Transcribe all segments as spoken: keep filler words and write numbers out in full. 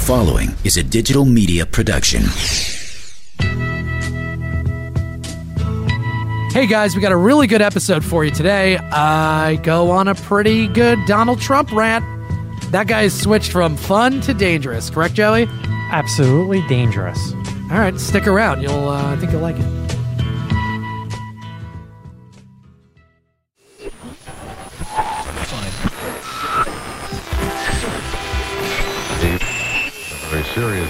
following is a digital media production. Hey guys, we got a really good episode for you today. I go on a pretty good Donald Trump rant. That guy has switched from fun to dangerous, correct, Joey? Absolutely dangerous. All right, stick around. You'll, uh, I think you'll like it. Very serious.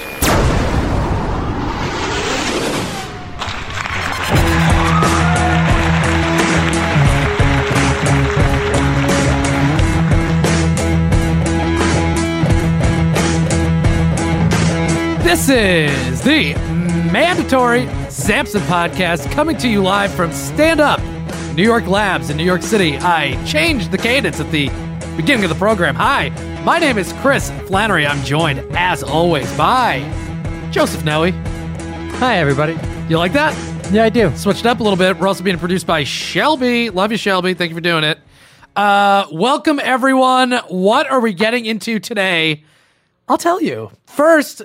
This is the mandatory Samson podcast coming to you live from Stand Up New York Labs in New York City. I changed the cadence at the beginning of the program. Hi, my name is Chris Flannery. I'm joined, as always, by Joseph Noe. Hi, everybody. You like that? Yeah, I do. Switched up a little bit. We're also being produced by Shelby. Love you, Shelby. Thank you for doing it. Uh, welcome, everyone. What are we getting into today? I'll tell you. First,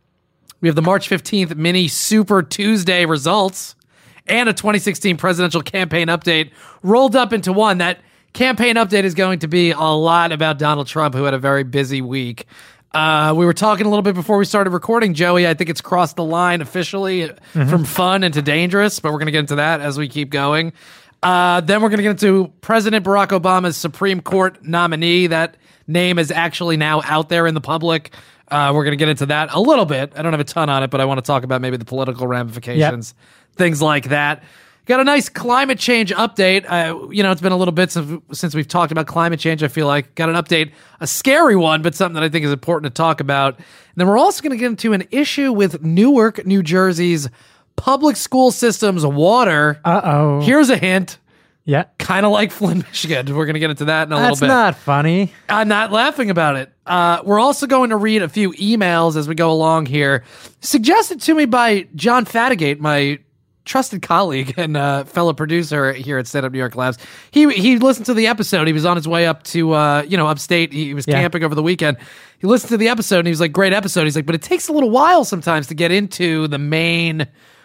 we have the March fifteenth mini Super Tuesday results and a twenty sixteen presidential campaign update rolled up into one. That campaign update is going to be a lot about Donald Trump, who had a very busy week. Uh, we were talking a little bit before we started recording, Joey. I think it's crossed the line officially mm-hmm. from fun into dangerous, but we're going to get into that as we keep going. Uh, then we're going to get into President Barack Obama's Supreme Court nominee. That name is actually now out there in the public. Uh, we're going to get into that a little bit. I don't have a ton on it, but I want to talk about maybe the political ramifications, yep. things like that. Got a nice climate change update. Uh, you know, it's been a little bit since, since we've talked about climate change, I feel like. Got an update, a scary one, but something that I think is important to talk about. And then we're also going to get into an issue with Newark, New Jersey's public school system's water. Uh-oh. Here's a hint. Yeah. Kind of like Flint, Michigan. We're going to get into that in a That's little bit. That's not funny. I'm not laughing about it. Uh, we're also going to read a few emails as we go along here, suggested to me by John Fatigate, my trusted colleague and uh, fellow producer here at Stand Up New York Labs. He he listened to the episode. He was on his way up to, uh, you know, upstate. He was yeah. camping over the weekend. He listened to the episode and he was like, great episode. He's like, but it takes a little while sometimes to get into the main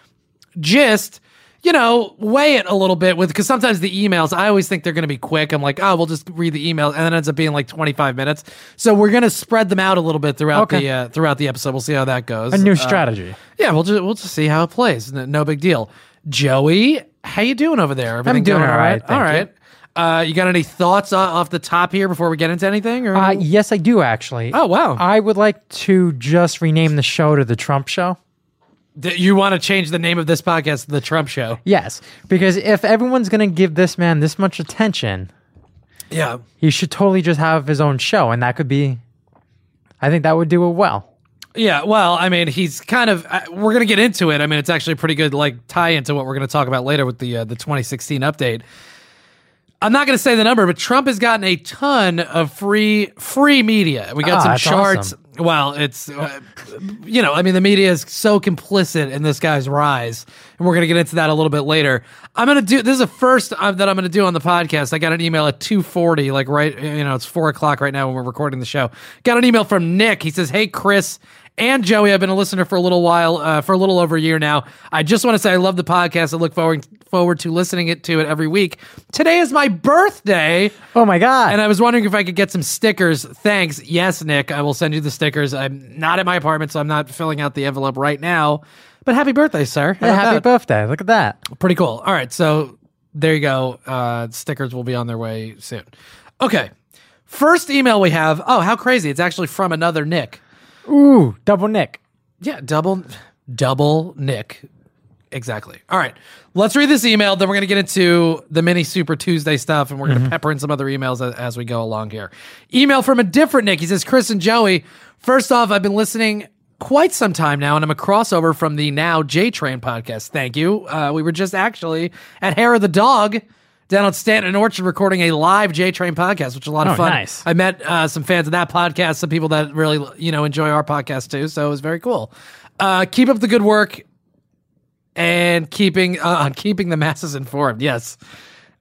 gist. You know, weigh it a little bit with, because sometimes the emails, I always think they're going to be quick. I'm like, oh, we'll just read the email, and then it ends up being like twenty-five minutes. So we're going to spread them out a little bit throughout okay. the uh, throughout the episode. We'll see how that goes. A new uh, strategy. Yeah, we'll just we'll just see how it plays. No, no big deal. Joey, how you doing over there? Everything I'm doing going all right. All right. You. Uh, you got any thoughts uh, off the top here before we get into anything? Or? Uh, yes, I do actually. Oh wow! I would like to just rename the show to The Trump Show. You want to change the name of this podcast to The Trump Show? Yes, because if everyone's going to give this man this much attention, yeah, he should totally just have his own show, and that could be, I think that would do it well. Yeah, well, I mean, he's kind of, uh, we're going to get into it. I mean, it's actually a pretty good like tie into what we're going to talk about later with the uh, the twenty sixteen update. I'm not going to say the number, but Trump has gotten a ton of free free media. We got oh, some that's charts. Awesome. Well, it's, uh, you know, I mean, the media is so complicit in this guy's rise, and we're going to get into that a little bit later. I'm going to do, this is the first uh, that I'm going to do on the podcast. I got an email at two forty, like right, you know, it's four o'clock right now when we're recording the show. Got an email from Nick. He says, hey, Chris and Joey, I've been a listener for a little while, uh, for a little over a year now. I just want to say I love the podcast. I look forward forward to listening it to it every week. Today is my birthday. Oh my God. And I was wondering if I could get some stickers. Thanks. Yes, Nick, I will send you the stickers. I'm not at my apartment, so I'm not filling out the envelope right now. But happy birthday, sir. How yeah, about happy that? birthday. Look at that. Pretty cool. All right, so there you go. Uh, stickers will be on their way soon. Okay. First email we have. Oh, how crazy. It's actually from another Nick. Ooh, double Nick. Yeah, double, double Nick. Exactly. All right, let's read this email. Then we're going to get into the mini Super Tuesday stuff, and we're going to mm-hmm. pepper in some other emails as, as we go along here. Email from a different Nick. He says, Chris and Joey, first off, I've been listening quite some time now, and I'm a crossover from the now J-Train podcast. Thank you. Uh, we were just actually at Hair of the Dog down at Stanton and Orchard recording a live J-Train podcast, which is a lot of oh, fun. Nice. I met uh, some fans of that podcast, some people that really, you know, enjoy our podcast too, so it was very cool. Uh, keep up the good work and keeping uh, keeping the masses informed. Yes.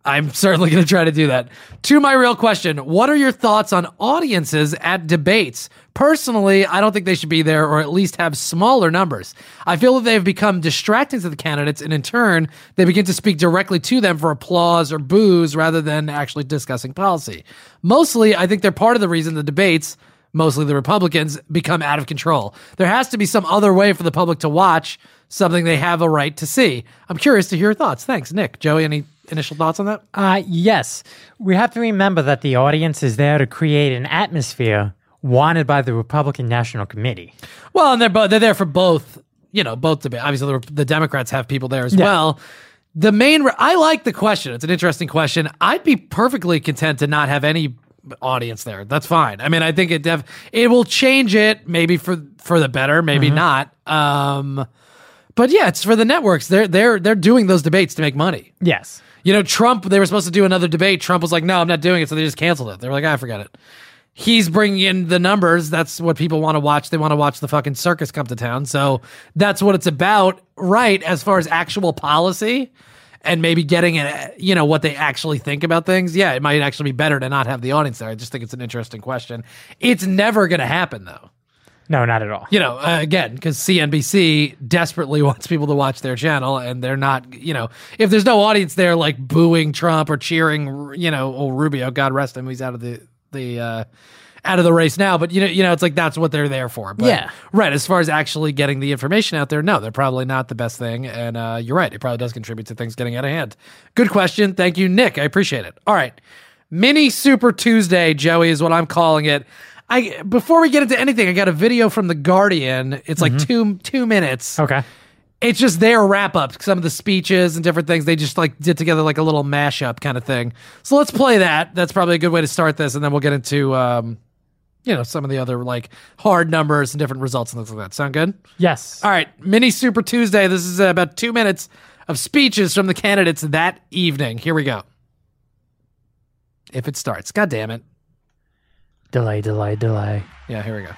I'm certainly going to try to do that. To my real question, what are your thoughts on audiences at debates? Personally, I don't think they should be there or at least have smaller numbers. I feel that they have become distracting to the candidates, and in turn, they begin to speak directly to them for applause or boos rather than actually discussing policy. Mostly, I think they're part of the reason the debates, mostly the Republicans, become out of control. There has to be some other way for the public to watch something they have a right to see. I'm curious to hear your thoughts. Thanks, Nick. Joey, any initial thoughts on that? Uh, yes. We have to remember that the audience is there to create an atmosphere wanted by the Republican National Committee. Well, and they're both, they're there for both, you know, both debates. Obviously, the, the Democrats have people there as Yeah. well. The main, re- I like the question. It's an interesting question. I'd be perfectly content to not have any audience there. That's fine. I mean, I think it def- it will change it maybe for for the better, maybe Mm-hmm. not. Um, but yeah, it's for the networks. They're they're they're doing those debates to make money. Yes. You know, Trump, they were supposed to do another debate. Trump was like, no, I'm not doing it. So they just canceled it. They were like, I forget it. He's bringing in the numbers. That's what people want to watch. They want to watch the fucking circus come to town. So that's what it's about, right? As far as actual policy and maybe getting it, you know, what they actually think about things. Yeah, it might actually be better to not have the audience there. I just think it's an interesting question. It's never going to happen, though. No, not at all. You know, uh, again, because C N B C desperately wants people to watch their channel, and they're not, you know, if there's no audience there, like booing Trump or cheering, you know, old Rubio, God rest him, he's out of the the uh, out of the race now. But you know, you know, it's like that's what they're there for. But, Yeah. right. As far as actually getting the information out there, no, they're probably not the best thing. And uh, you're right, it probably does contribute to things getting out of hand. Good question, thank you, Nick. I appreciate it. All right, Mini Super Tuesday, Joey, is what I'm calling it. I before we get into anything, I got a video from The Guardian. It's like two two minutes. Okay. It's just their wrap up, some of the speeches and different things. They just like did together like a little mashup kind of thing. So let's play that. That's probably a good way to start this, and then we'll get into um, you know, some of the other like hard numbers and different results and things like that. Sound good? Yes. All right, Mini Super Tuesday. This is uh, about two minutes of speeches from the candidates that evening. Here we go. If it starts, God damn it. Delay, delay, delay. Yeah, here we go.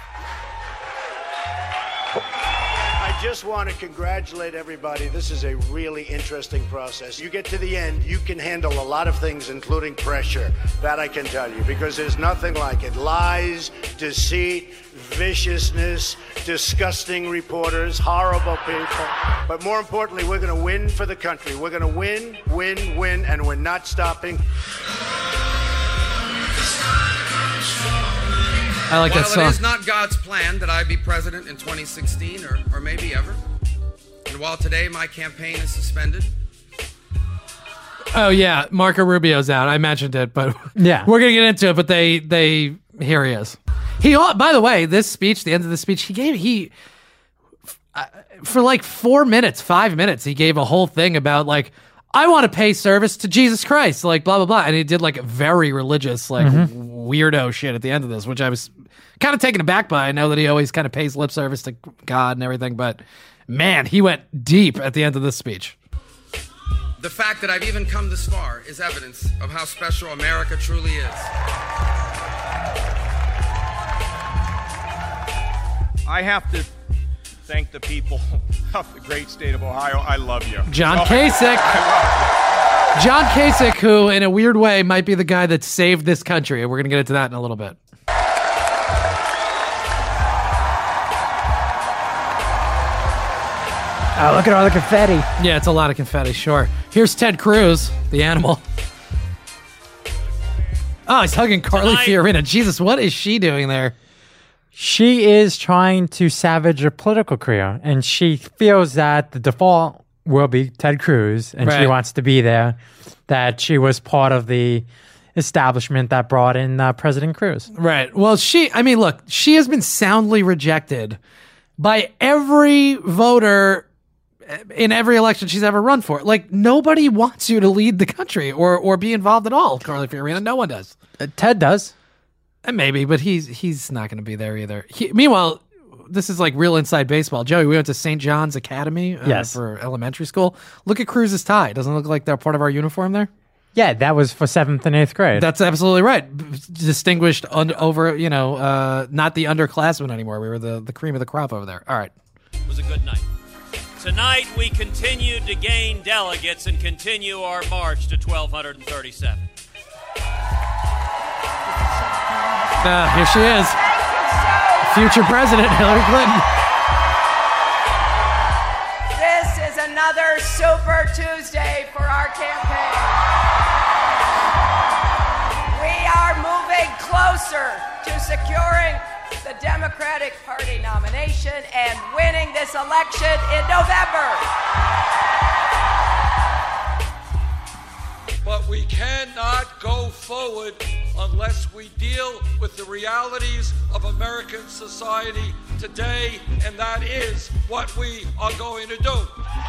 I just want to congratulate everybody. This is a really interesting process. You get to the end, you can handle a lot of things, including pressure. That I can tell you, because there's nothing like it. Lies, deceit, viciousness, disgusting reporters, horrible people. But more importantly, we're going to win for the country. We're going to win, win, win, and we're not stopping. I like that While song. it is not God's plan that I be president in twenty sixteen or, or maybe ever, and while today my campaign is suspended, Oh yeah, Marco Rubio's out. I mentioned it, but Yeah. we're gonna get into it. But they, they, here he is. He, al- by the way, this speech, the end of the speech, he gave he uh, for like four minutes, five minutes, he gave a whole thing about like, I want to pay service to Jesus Christ, like blah blah blah, and he did like very religious, like weirdo shit at the end of this, which I was kind of taken aback by. I know that he always kind of pays lip service to God and everything, but man, he went deep at the end of this speech. the fact that I've even come this far is evidence of how special America truly is. I have to thank the people of the great state of Ohio. I love you. John Oh, Kasich. I love John Kasich, who in a weird way might be the guy that saved this country. And we're going to get into that in a little bit. Oh, look at all the confetti. Yeah, it's a lot of confetti, sure. Here's Ted Cruz, the animal. Oh, he's hugging Carly Fiorina. Jesus, what is she doing there? She is trying to savage her political career, and she feels that the default will be Ted Cruz, and she Right. wants to be there, that she was part of the establishment that brought in uh, President Cruz. Right. Well, she, I mean, look, she has been soundly rejected by every voter in every election she's ever run for. Like, nobody wants you to lead the country or or be involved at all, Carly Fiorina. No one does. Uh, Ted does. And maybe, but he's he's not going to be there either. He, meanwhile, this is like real inside baseball. Joey, we went to Saint John's Academy uh, Yes. for elementary school. Look at Cruz's tie. Doesn't it look like they're part of our uniform there? Yeah, that was for seventh and eighth grade. That's absolutely right. B- Distinguished un- over, you know, uh, not the underclassmen anymore. We were the, the cream of the crop over there. All right. It was a good night. Tonight, we continue to gain delegates and continue our march to twelve thirty-seven. Uh, here she is. Future President Hillary Clinton. This is another Super Tuesday for our campaign. We are moving closer to securing the Democratic Party nomination and winning this election in November. But we cannot go forward unless we deal with the realities of American society today, and that is what we are going to do.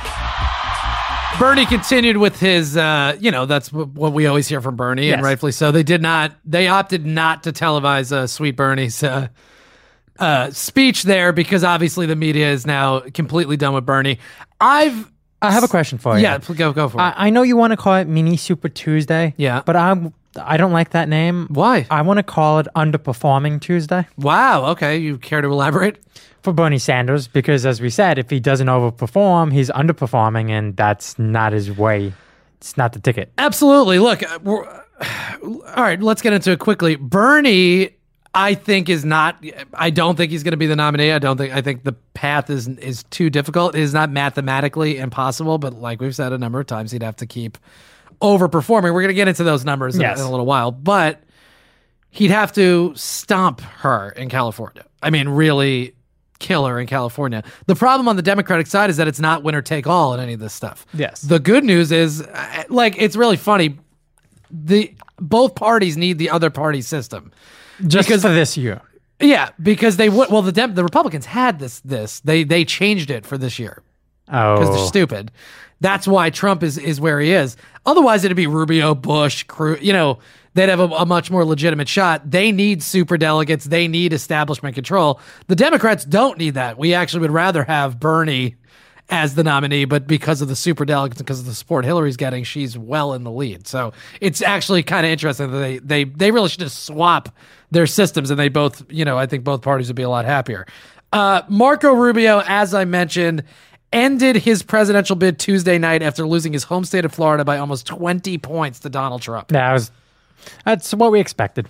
Bernie continued with his, uh, you know, that's what we always hear from Bernie, Yes. and rightfully so. They did not, they opted not to televise uh, Sweet Bernie's uh, uh, speech there because obviously the media is now completely done with Bernie. I've, I have a question for you. yeah, pl- go go for it. I, I know you want to call it Mini Super Tuesday. Yeah. But I'm, I don't like that name. Why? I want to call it Underperforming Tuesday Wow. Okay, you care to elaborate? for Bernie Sanders because, as we said, if he doesn't overperform, he's underperforming, and that's not his way. It's not the ticket. Absolutely. Look, uh, we're, all right, let's get into it quickly. Bernie, I think, is not, I don't think he's going to be the nominee. I don't think, I think the path is is too difficult. It is not mathematically impossible, but like we've said a number of times, he'd have to keep overperforming. We're going to get into those numbers in, Yes. in a little while, but he'd have to stomp her in California. I mean, really kill her in California. The problem on the Democratic side is that it's not winner take all in any of this stuff. Yes. The good news is, uh, like, it's really funny. The both parties need the other party's system. Just Because- for this year. Yeah, because they would. Well, the Dem- the Republicans had this. This they they changed it for this year Oh. because they're stupid. That's why Trump is is where he is. Otherwise, it'd be Rubio, Bush, Cruz. You know, they'd have a, a much more legitimate shot. They need super delegates. They need establishment control. The Democrats don't need that. We actually would rather have Bernie as the nominee, but because of the super delegates, because of the support Hillary's getting, she's well in the lead. So it's actually kind of interesting that they they they really should just swap their systems, and they both, you know, I think both parties would be a lot happier. Uh, Marco Rubio, as I mentioned, ended his presidential bid Tuesday night after losing his home state of Florida by almost twenty points to Donald Trump. That was, that's what we expected.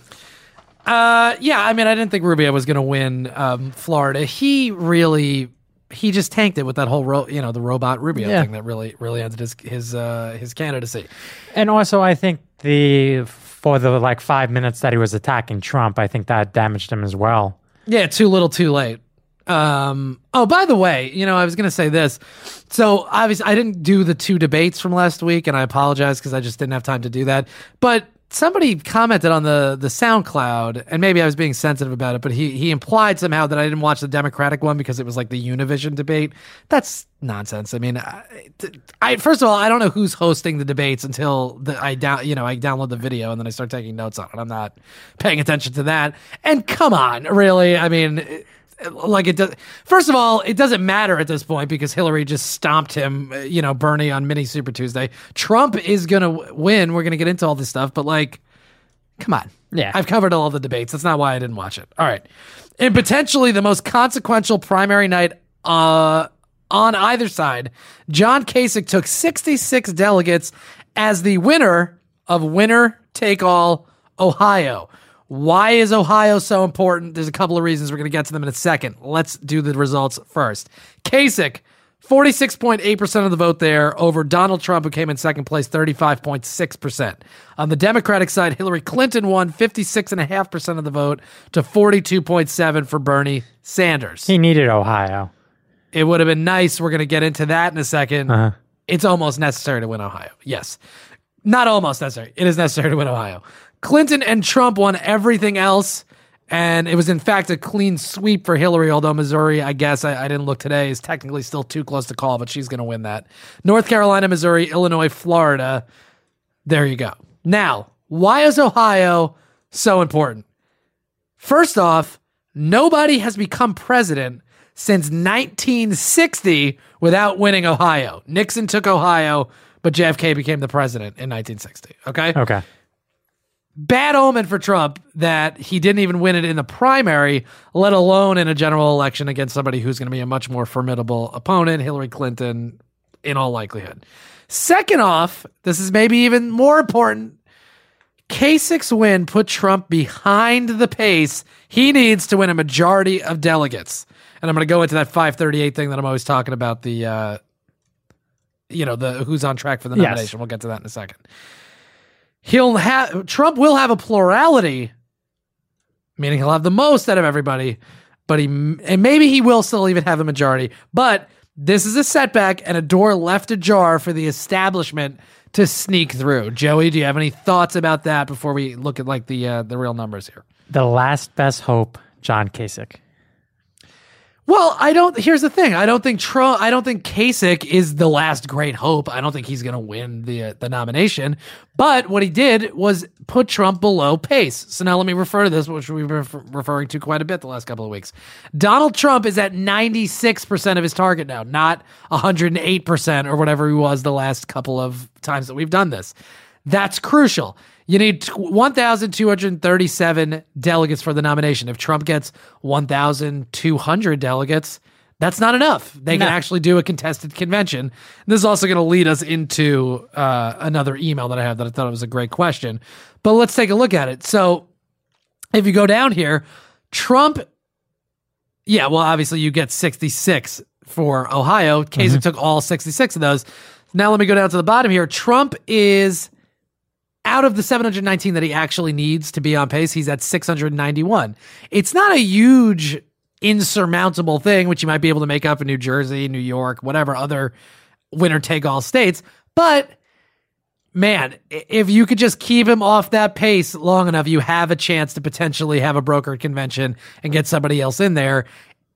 Uh, yeah, I mean, I didn't think Rubio was going to win um, Florida. He really, he just tanked it with that whole, ro- you know, the robot Rubio Yeah. thing that really, really ended his his uh, his candidacy. And also, I think the for the like five minutes that he was attacking Trump, I think that damaged him as well. Yeah, too little, too late. Um, oh, by the way, you know, I was going to say this. So obviously, I didn't do the two debates from last week, and I apologize because I just didn't have time to do that. But somebody commented on the the SoundCloud, and maybe I was being sensitive about it, but he he implied somehow that I didn't watch the Democratic one because it was like the Univision debate. That's nonsense. I mean, I, I first of all, I don't know who's hosting the debates until the, I down, you know, I download the video and then I start taking notes on it. I'm not paying attention to that. And come on, really? I mean. It, Like it does. First of all, it doesn't matter at this point because Hillary just stomped him, uh, you know, Bernie on Mini Super Tuesday. Trump is going to win. We're going to get into all this stuff, but like, come on. Yeah. I've covered all the debates. That's not why I didn't watch it. All right. And potentially the most consequential primary night uh, on either side, John Kasich took sixty-six delegates as the winner of Winner Take All Ohio. Why is Ohio so important? There's a couple of reasons. We're going to get to them in a second. Let's do the results first. Kasich, forty-six point eight percent of the vote there over Donald Trump, who came in second place, thirty-five point six percent. On the Democratic side, Hillary Clinton won fifty-six point five percent of the vote to forty-two point seven for Bernie Sanders. He needed Ohio. It would have been nice. We're going to get into that in a second. Uh-huh. It's almost necessary to win Ohio. Yes. Not almost necessary. It is necessary to win Ohio. Clinton and Trump won everything else, and it was, in fact, a clean sweep for Hillary, although Missouri, I guess, I, I didn't look today, is technically still too close to call, but she's going to win that. North Carolina, Missouri, Illinois, Florida. There you go. Now, why is Ohio so important? First off, nobody has become president since nineteen sixty without winning Ohio. Nixon took Ohio, but J F K became the president in nineteen sixty. Okay? Okay. bad omen for Trump that he didn't even win it in the primary, let alone in a general election against somebody who's going to be a much more formidable opponent, Hillary Clinton, in all likelihood. Second off, this is maybe even more important. Kasich's win put Trump behind the pace he needs to win a majority of delegates. And I'm going to go into that five thirty-eight thing that I'm always talking about, the, uh, you know, the who's on track for the nomination. Yes. We'll get to that in a second. He'll have Trump will have a plurality, meaning he'll have the most out of everybody, but he and maybe he will still even have a majority. But this is a setback and a door left ajar for the establishment to sneak through. Joey, do you have any thoughts about that before we look at like the uh, the real numbers here? The last best hope, John Kasich. Well, I don't. Here's the thing. I don't think Trump. I don't think Kasich is the last great hope. I don't think he's going to win the uh, the nomination. But what he did was put Trump below pace. So now let me refer to this, which we've been refer- referring to quite a bit the last couple of weeks. Donald Trump is at ninety-six percent of his target now, not one hundred eight percent or whatever he was the last couple of times that we've done this. That's crucial. You need one thousand two hundred thirty-seven delegates for the nomination. If Trump gets one thousand two hundred delegates, that's not enough. They no. can actually do a contested convention. This is also going to lead us into uh, another email that I have that I thought was a great question. But let's take a look at it. So if you go down here, Trump, yeah, well, obviously you get sixty-six for Ohio. Kasich mm-hmm. took all sixty-six of those. Now let me go down to the bottom here. Trump is... out of the seven hundred nineteen that he actually needs to be on pace, he's at six hundred ninety-one. It's not a huge, insurmountable thing, which you might be able to make up in New Jersey, New York, whatever other winner-take-all states. But, man, if you could just keep him off that pace long enough, you have a chance to potentially have a brokered convention and get somebody else in there.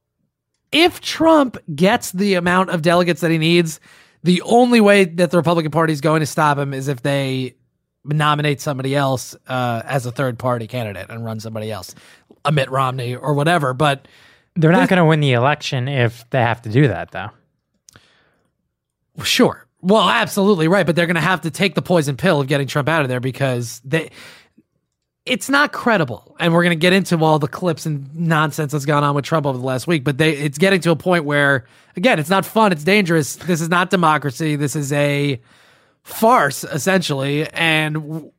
If Trump gets the amount of delegates that he needs, the only way that the Republican Party is going to stop him is if they nominate somebody else uh, as a third party candidate and run somebody else, a Mitt Romney or whatever. But they're not going to win the election if they have to do that, though. Sure. Well, absolutely right. But they're going to have to take the poison pill of getting Trump out of there because they, it's not credible. And we're going to get into all the clips and nonsense that's gone on with Trump over the last week. But they, it's getting to a point where, again, it's not fun. It's dangerous. This is not democracy. This is a farce, essentially. And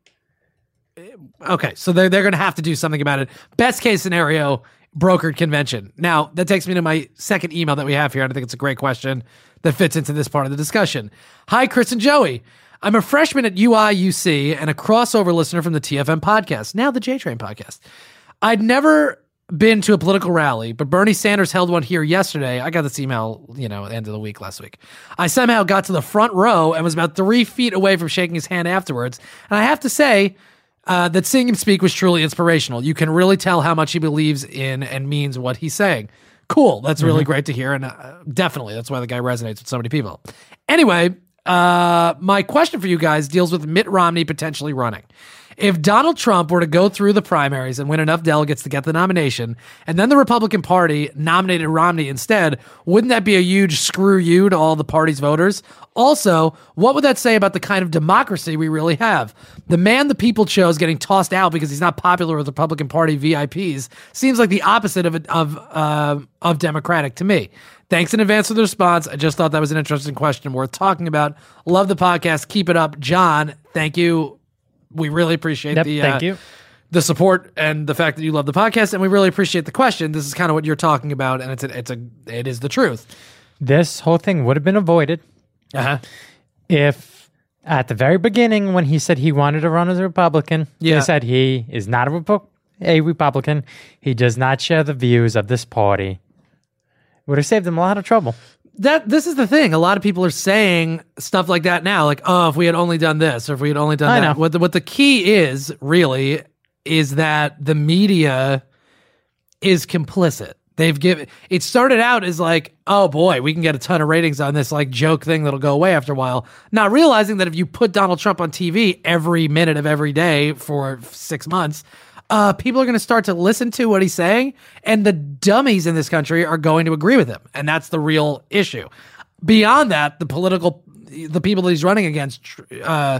okay, so they're, they're going to have to do something about it. Best case scenario, brokered convention. Now, that takes me to my second email that we have here, and I think it's a great question that fits into this part of the discussion. Hi, Chris and Joey. I'm a freshman at U I U C and a crossover listener from the T F M podcast, now the J-Train podcast. I'd never been to a political rally, but Bernie Sanders held one here yesterday. I got this email, you know, at the end of the week last week. I somehow got to the front row and was about three feet away from shaking his hand afterwards. And I have to say uh, that seeing him speak was truly inspirational. You can really tell how much he believes in and means what he's saying. Cool. That's really mm-hmm. great to hear. And uh, definitely, that's why the guy resonates with so many people. Anyway, uh, my question for you guys deals with Mitt Romney potentially running. If Donald Trump were to go through the primaries and win enough delegates to get the nomination, and then the Republican Party nominated Romney instead, wouldn't that be a huge screw you to all the party's voters? Also, what would that say about the kind of democracy we really have? The man the people chose getting tossed out because he's not popular with Republican Party V I Ps seems like the opposite of of uh, of democratic to me. Thanks in advance for the response. I just thought that was an interesting question worth talking about. Love the podcast. Keep it up. John, thank you. We really appreciate yep, the thank uh, you. the support and the fact that you love the podcast, and we really appreciate the question. This is kind of what you're talking about, and it's a, it's a it is the truth. This whole thing would have been avoided uh-huh. if at the very beginning, when he said he wanted to run as a Republican, yeah. they said he is not a, Repu- a Republican. He does not share the views of this party. Would have saved him a lot of trouble. That this is the thing. A lot of people are saying stuff like that now, like, "Oh, if we had only done this, or if we had only done I that." know. What the, what the key is really is that the media is complicit. They've given it started out as like, "Oh boy, we can get a ton of ratings on this like joke thing that'll go away after a while." Not realizing that if you put Donald Trump on T V every minute of every day for six months. Uh, people are going to start to listen to what he's saying, and the dummies in this country are going to agree with him, and that's the real issue. Beyond that, the political, the people that he's running against, uh,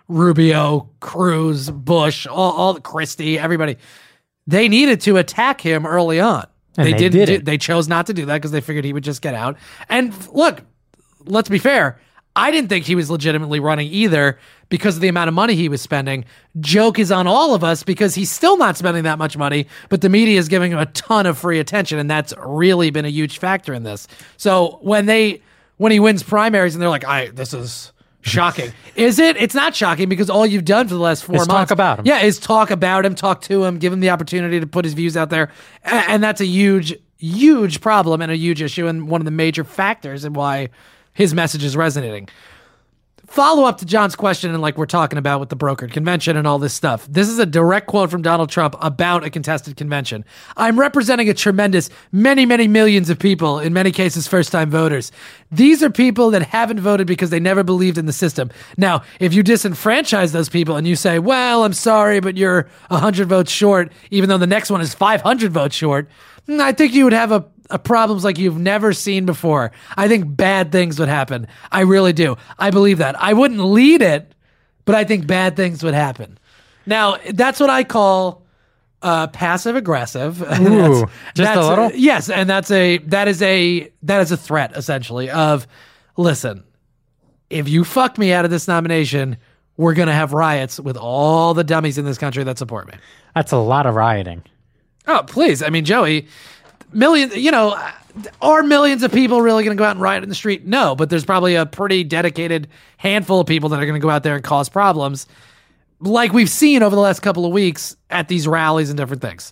Rubio, Cruz, Bush, all, all Christie, everybody. They needed to attack him early on. And they, they didn't. did Do, it. they chose not to do that because they figured he would just get out. And look, let's be fair. I didn't think he was legitimately running either because of the amount of money he was spending. Joke is on all of us because he's still not spending that much money, but the media is giving him a ton of free attention, and that's really been a huge factor in this. So when they when he wins primaries and they're like, "I this is shocking," is it? It's not shocking because all you've done for the last four Is months, talk about him. yeah, is talk about him, talk to him, give him the opportunity to put his views out there, and, and that's a huge, huge problem and a huge issue, and one of the major factors in why his message is resonating. Follow up to John's question, and like we're talking about with the brokered convention and all this stuff. This is a direct quote from Donald Trump about a contested convention. I'm representing a tremendous many, many millions of people, in many cases first-time voters. These are people that haven't voted because they never believed in the system. Now, if you disenfranchise those people and you say, well, I'm sorry, but you're one hundred votes short, even though the next one is five hundred votes short, I think you would have a Uh, problems like you've never seen before. I think bad things would happen. I really do. I believe that. I wouldn't lead it, but I think bad things would happen. Now, that's what I call uh, passive aggressive. Ooh, just a little? Yes, and that's a that is a that is a threat essentially of, listen, if you fuck me out of this nomination, we're gonna have riots with all the dummies in this country that support me. That's a lot of rioting. Oh, please. I mean, Joey, millions, you know, are millions of people really going to go out and riot in the street? No, but there's probably a pretty dedicated handful of people that are going to go out there and cause problems, like we've seen over the last couple of weeks at these rallies and different things.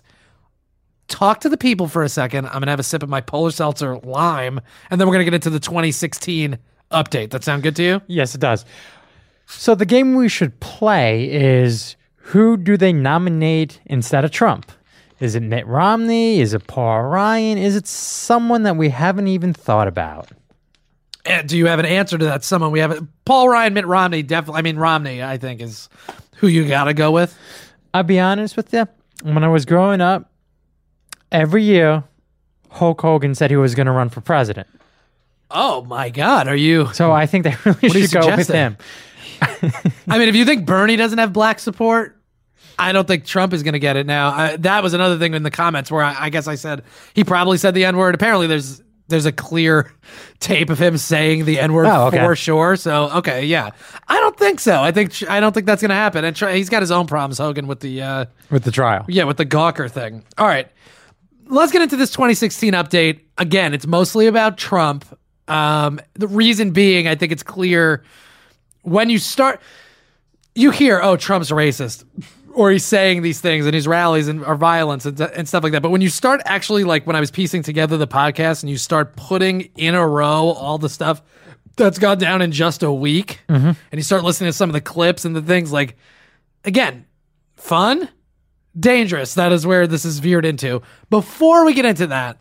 Talk to the people for a second. I'm going to have a sip of my Polar Seltzer Lime, and then we're going to get into the twenty sixteen update. That sound good to you? Yes, it does. So the game we should play is, who do they nominate instead of Trump? Is it Mitt Romney? Is it Paul Ryan? Is it someone that we haven't even thought about? Uh, do you have an answer to that? Someone we haven't. Paul Ryan, Mitt Romney, definitely. I mean, Romney, I think, is who you got to go with. I'll be honest with you. When I was growing up, every year, Hulk Hogan said he was going to run for president. Oh, my God. Are you. So I think they really are you should go with suggesting? him. I mean, if you think Bernie doesn't have black support, I don't think Trump is going to get it now. I, that was another thing in the comments where I, I guess I said he probably said the N-word. Apparently, there's there's a clear tape of him saying the N-word Oh, okay. for sure. So, okay, yeah. I don't think so. I think I don't think that's going to happen. And try, he's got his own problems, Hogan, with the uh, With the trial. yeah, with the Gawker thing. All right, let's get into this twenty sixteen update. Again, it's mostly about Trump. Um, the reason being, I think it's clear when you start, you hear, oh, Trump's racist, or he's saying these things and his rallies and are violence and, and stuff like that. But when you start actually, like when I was piecing together the podcast and you start putting in a row all the stuff that's gone down in just a week, Mm-hmm. and you start listening to some of the clips and the things, like, again, fun, dangerous. That is where this is veered into. Before we get into that,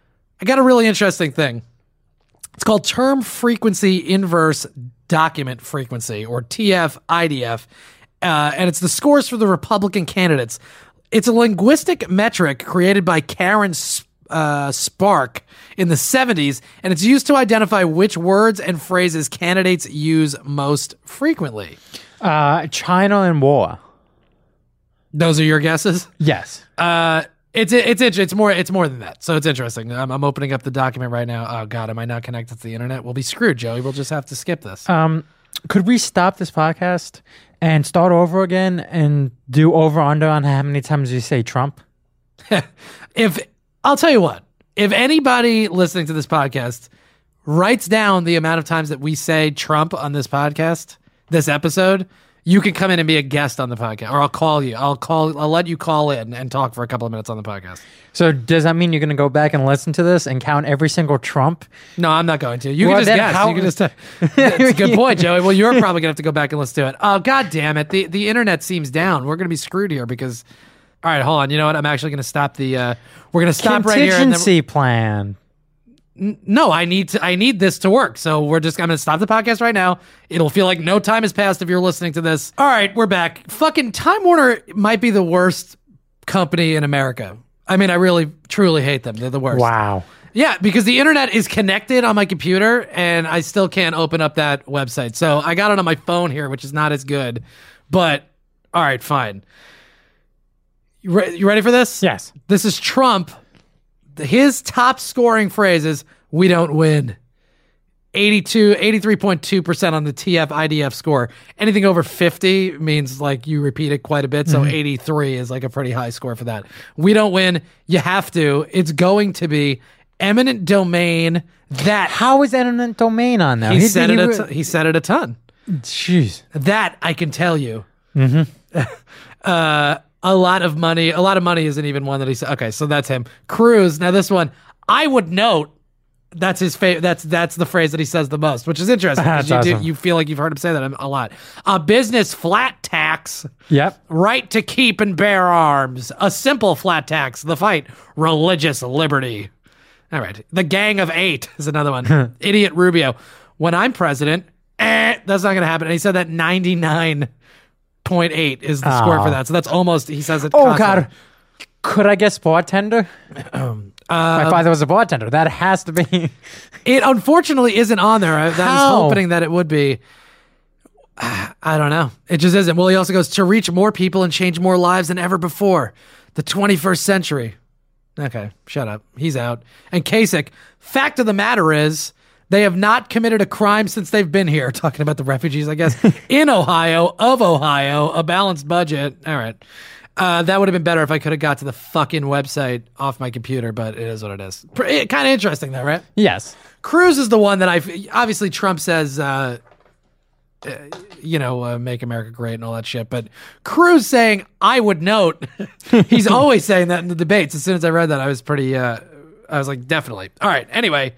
I got a really interesting thing. It's called term frequency inverse document frequency, or T F I D F. Uh, and it's the scores for the Republican candidates. It's a linguistic metric created by Karen uh, Spark in the seventies, and it's used to identify which words and phrases candidates use most frequently. Uh, China and war. Those are your guesses? Yes. Uh, it's it's it's it's more it's more than that. So it's interesting. I'm, I'm opening up the document right now. Oh God, am I not connected to the internet? We'll be screwed, Joey. We'll just have to skip this. Um, could we stop this podcast and start over again and do over under on how many times you say Trump? If I'll tell you what, if anybody listening to this podcast writes down the amount of times that we say Trump on this podcast, this episode, you can come in and be a guest on the podcast, or I'll call you. I'll call. I'll let you call in and talk for a couple of minutes on the podcast. So does that mean you're going to go back and listen to this and count every single Trump? No, I'm not going to. You Well, can just then guess. how- You can just. Uh, that's a good point, Joey. Well, you're probably gonna have to go back and listen to it. Oh, God damn it! The the internet seems down. We're gonna be screwed here because. All right, hold on. You know what? I'm actually gonna stop the. Uh, we're gonna stop right here. And then, Contingency plan. no, I need to. I need this to work. So we're just. I'm gonna stop the podcast right now. It'll feel like no time has passed if you're listening to this. All right, we're back. Fucking Time Warner might be the worst company in America. I mean, I really, truly hate them. They're the worst. Wow. Yeah, because the internet is connected on my computer, and I still can't open up that website. So I got it on my phone here, which is not as good. But, all right, fine. You, re- you ready for this? Yes. This is Trump. His top scoring phrase is, we don't win. eighty-two, eighty-three point two percent on the T F I D F score. Anything over fifty means like you repeat it quite a bit. So mm-hmm. eighty-three is like a pretty high score for that. We don't win. You have to. It's going to be eminent domain. That How is eminent domain on there? He, he said he, it. he, A t- he said it a ton. Jeez. That I can tell you. Mm-hmm. uh, a lot of money. A lot of money isn't even one that he said. Okay, so that's him. Cruz. Now this one, I would note. That's his favorite. That's that's the phrase that he says the most, which is interesting. That's you, awesome. do, you feel like you've heard him say that a lot. A business flat tax. Yep. Right to keep and bear arms. A simple flat tax. The fight. Religious liberty. All right. The Gang of Eight is another one. Idiot Rubio. When I'm president, eh, that's not going to happen. And he said that ninety-nine point eight is the oh. score for that. So that's almost. He says it. Oh constantly. God. Could I guess bartender? Um, My uh, father was a bartender. That has to be. It unfortunately isn't on there. I, I was hoping that it would be. I don't know. It just isn't. Well, he also goes to reach more people and change more lives than ever before. The twenty-first century. Okay, shut up. He's out. And Kasich, fact of the matter is, they have not committed a crime since they've been here. Talking about the refugees, I guess. In Ohio, of Ohio, a balanced budget. All right. Uh, that would have been better if I could have got to the fucking website off my computer, but it is what it is. Kind of interesting, though, right? Yes. Cruz is the one that I've... Obviously, Trump says, uh, uh, you know, uh, make America great and all that shit, but Cruz saying, I would note, he's always saying that in the debates. As soon as I read that, I was pretty... Uh, I was like, definitely. All right, anyway...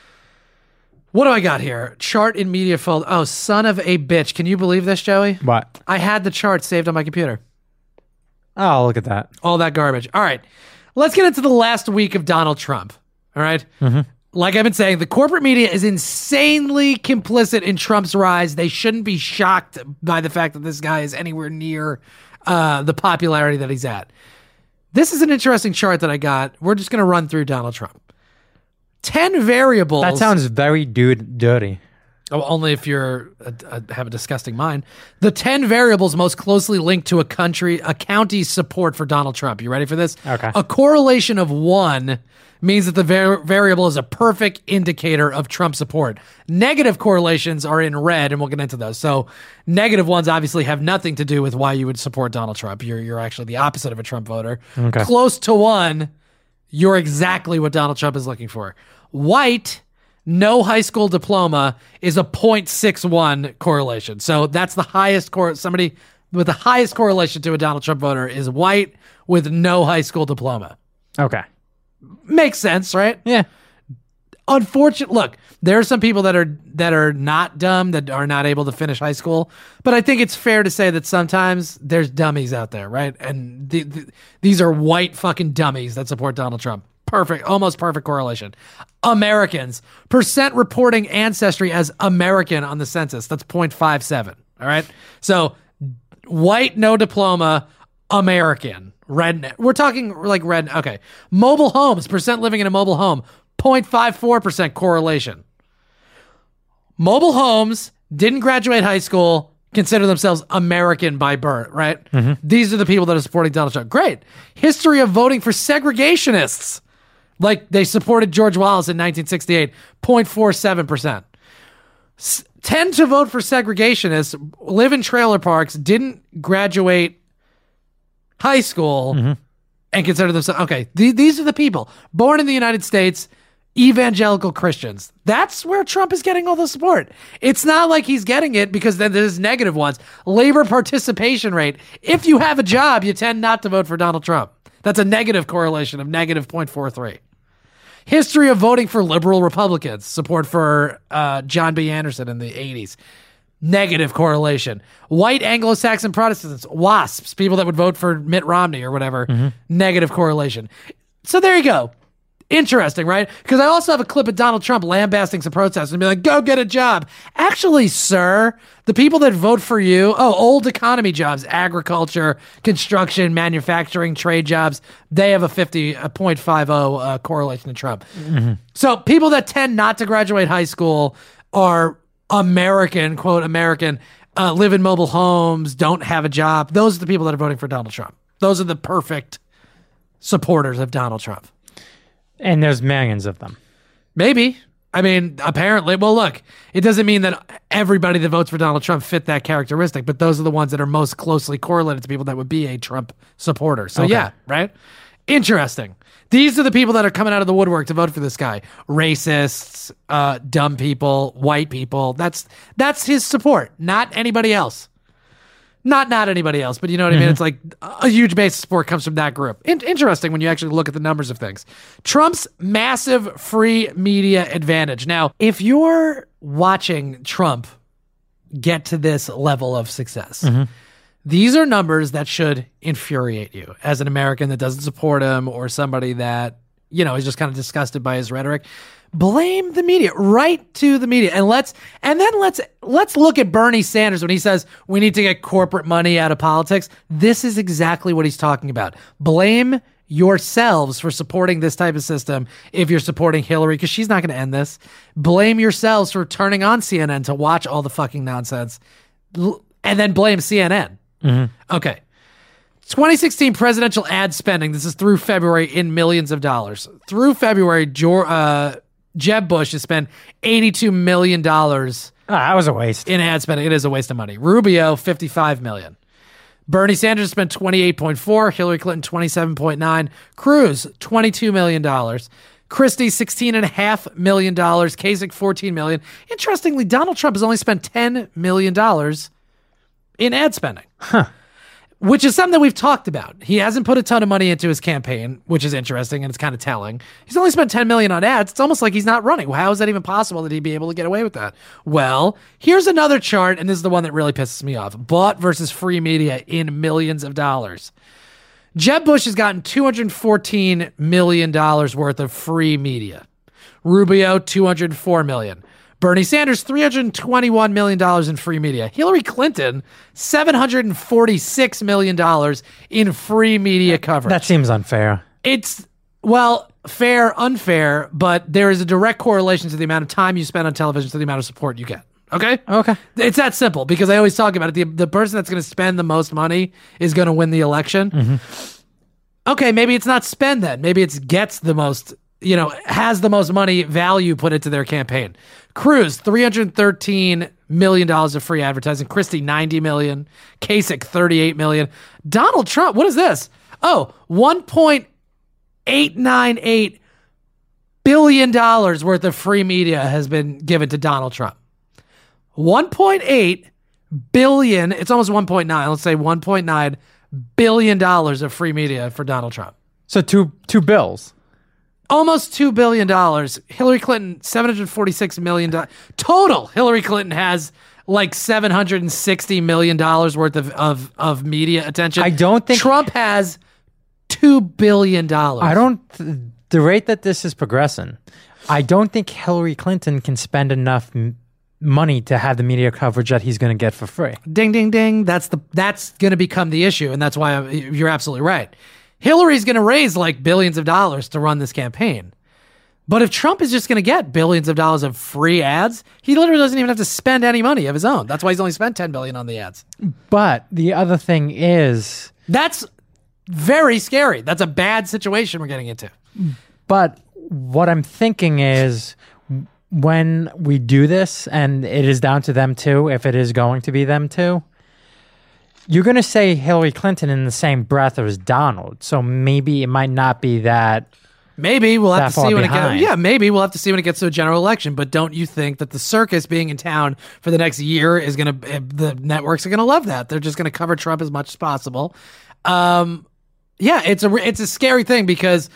What do I got here? Chart in media fold. Oh, son of a bitch. Can you believe this, Joey? What? I had the chart saved on my computer. Oh, look at that. All that garbage. All right. Let's get into the last week of Donald Trump. All right. Mm-hmm. Like I've been saying, the corporate media is insanely complicit in Trump's rise. They shouldn't be shocked by the fact that this guy is anywhere near uh, the popularity that he's at. This is an interesting chart that I got. We're just going to run through Donald Trump. Ten variables. That sounds very dude dirty. Oh, only if you're a, a, have a disgusting mind. The ten variables most closely linked to a country, a county's support for Donald Trump. You ready for this? Okay. A correlation of one means that the var- variable is a perfect indicator of Trump support. Negative correlations are in red, and we'll get into those. So negative ones obviously have nothing to do with why you would support Donald Trump. You're you're actually the opposite of a Trump voter. Okay. Close to one, you're exactly what Donald Trump is looking for. White, no high school diploma is a zero point six one correlation. So that's the highest cor- somebody with the highest correlation to a Donald Trump voter is white with no high school diploma. Okay. Makes sense, right? Yeah. Unfortunate. Look, there are some people that are that are not dumb, that are not able to finish high school, but I think it's fair to say that sometimes there's dummies out there, right? And the, the, these are white fucking dummies that support Donald Trump. Perfect, almost perfect correlation. Americans, percent reporting ancestry as American on the census. That's zero point five seven. All right. So white, no diploma, American, red. We're talking like red. Okay. Mobile homes, percent living in a mobile home, zero point five four percent correlation. Mobile homes, didn't graduate high school, consider themselves American by birth, right? Mm-hmm. These are the people that are supporting Donald Trump. Great. History of voting for segregationists. Like they supported George Wallace in nineteen sixty-eight, zero point four seven percent. S- tend to vote for segregationists, live in trailer parks, didn't graduate high school, mm-hmm. and consider themselves, okay, th- these are the people. Born in the United States, evangelical Christians. That's where Trump is getting all the support. It's not like he's getting it because then there's negative ones. Labor participation rate. If you have a job, you tend not to vote for Donald Trump. That's a negative correlation of negative zero point four three. History of voting for liberal Republicans. Support for uh, John B. Anderson in the eighties. Negative correlation. White Anglo-Saxon Protestants, WASPs, people that would vote for Mitt Romney or whatever. Mm-hmm. Negative correlation. So there you go. Interesting, right? Because I also have a clip of Donald Trump lambasting some protesters and be like, go get a job. Actually, sir, the people that vote for you, oh, old economy jobs, agriculture, construction, manufacturing, trade jobs, they have a fifty point five oh uh, correlation to Trump. Mm-hmm. So people that tend not to graduate high school are American, quote, American, uh, live in mobile homes, don't have a job. Those are the people that are voting for Donald Trump. Those are the perfect supporters of Donald Trump. And there's millions of them. Maybe. I mean, apparently. Well, look, it doesn't mean that everybody that votes for Donald Trump fit that characteristic, but those are the ones that are most closely correlated to people that would be a Trump supporter. So, Okay. yeah, right? Interesting. These are the people that are coming out of the woodwork to vote for this guy. Racists, uh, dumb people, white people. That's that's his support, not anybody else. Not not anybody else, but you know what I mean? It's like a huge base of support comes from that group. In- interesting when you actually look at the numbers of things. Trump's massive free media advantage. Now, if you're watching Trump get to this level of success, these are numbers that should infuriate you as an American that doesn't support him or somebody that, you know, is just kind of disgusted by his rhetoric. Blame the media, right to the media. And let's and then let's let's look at Bernie Sanders when he says we need to get corporate money out of politics. This is exactly what he's talking about. Blame yourselves for supporting this type of system if you're supporting Hillary, because she's not going to end this. Blame yourselves for turning on C N N to watch all the fucking nonsense. L- and then blame C N N. Mm-hmm. Okay. twenty sixteen presidential ad spending. This is through February in millions of dollars. Through February, George, uh, Jeb Bush has spent eighty-two million dollars Oh, that was a waste. in ad spending. It is a waste of money. Rubio, fifty-five million dollars. Bernie Sanders spent twenty-eight point four, Hillary Clinton twenty-seven point nine, Cruz twenty-two million dollars, Christie sixteen point five million dollars, Kasich fourteen million dollars. Interestingly, Donald Trump has only spent ten million dollars in ad spending. Huh. Which is something that we've talked about. He hasn't put a ton of money into his campaign, which is interesting and it's kind of telling. He's only spent ten million dollars on ads. It's almost like he's not running. How is that even possible that he'd be able to get away with that? Well, here's another chart, and this is the one that really pisses me off. Bought versus free media in millions of dollars. Jeb Bush has gotten two hundred fourteen million dollars worth of free media. Rubio, two hundred four million dollars. Bernie Sanders, three hundred twenty-one million dollars in free media. Hillary Clinton, seven hundred forty-six million dollars in free media coverage. That seems unfair. It's, well, fair, unfair, but there is a direct correlation to the amount of time you spend on television to the amount of support you get. Okay? Okay. It's that simple because I always talk about it. The, the person that's going to spend the most money is going to win the election. Mm-hmm. Okay, maybe it's not spend then. Maybe it's gets the most, you know, has the most money value put into their campaign. Cruz, three hundred thirteen million dollars of free advertising. Christie, ninety million dollars. Kasich, thirty-eight million dollars. Donald Trump, what is this? Oh, one point eight nine eight billion dollars worth of free media has been given to Donald Trump. one point eight billion dollars, it's almost one point nine, let's say one point nine billion dollars of free media for Donald Trump. So two two bills. Almost two billion dollars. Hillary Clinton, seven hundred forty-six million dollars. Total, Hillary Clinton has like seven hundred sixty million dollars worth of, of, of media attention. I don't think... Trump has two billion dollars. I don't... The rate that this is progressing, I don't think Hillary Clinton can spend enough m- money to have the media coverage that he's going to get for free. Ding, ding, ding. That's the that's going to become the issue, and that's why I'm, you're absolutely right. Hillary's going to raise like billions of dollars to run this campaign. But if Trump is just going to get billions of dollars of free ads, he literally doesn't even have to spend any money of his own. That's why he's only spent ten billion dollars on the ads. But the other thing is... That's very scary. That's a bad situation we're getting into. But what I'm thinking is when we do this, and it is down to them too, if it is going to be them too, you're going to say Hillary Clinton in the same breath as Donald. So maybe it might not be that. Maybe we'll have that to far see when behind. it gets. Yeah, maybe we'll have to see when it gets to a general election. But don't you think that the circus being in town for the next year is going to? The networks are going to love that. They're just going to cover Trump as much as possible. Um, yeah, it's a it's a scary thing because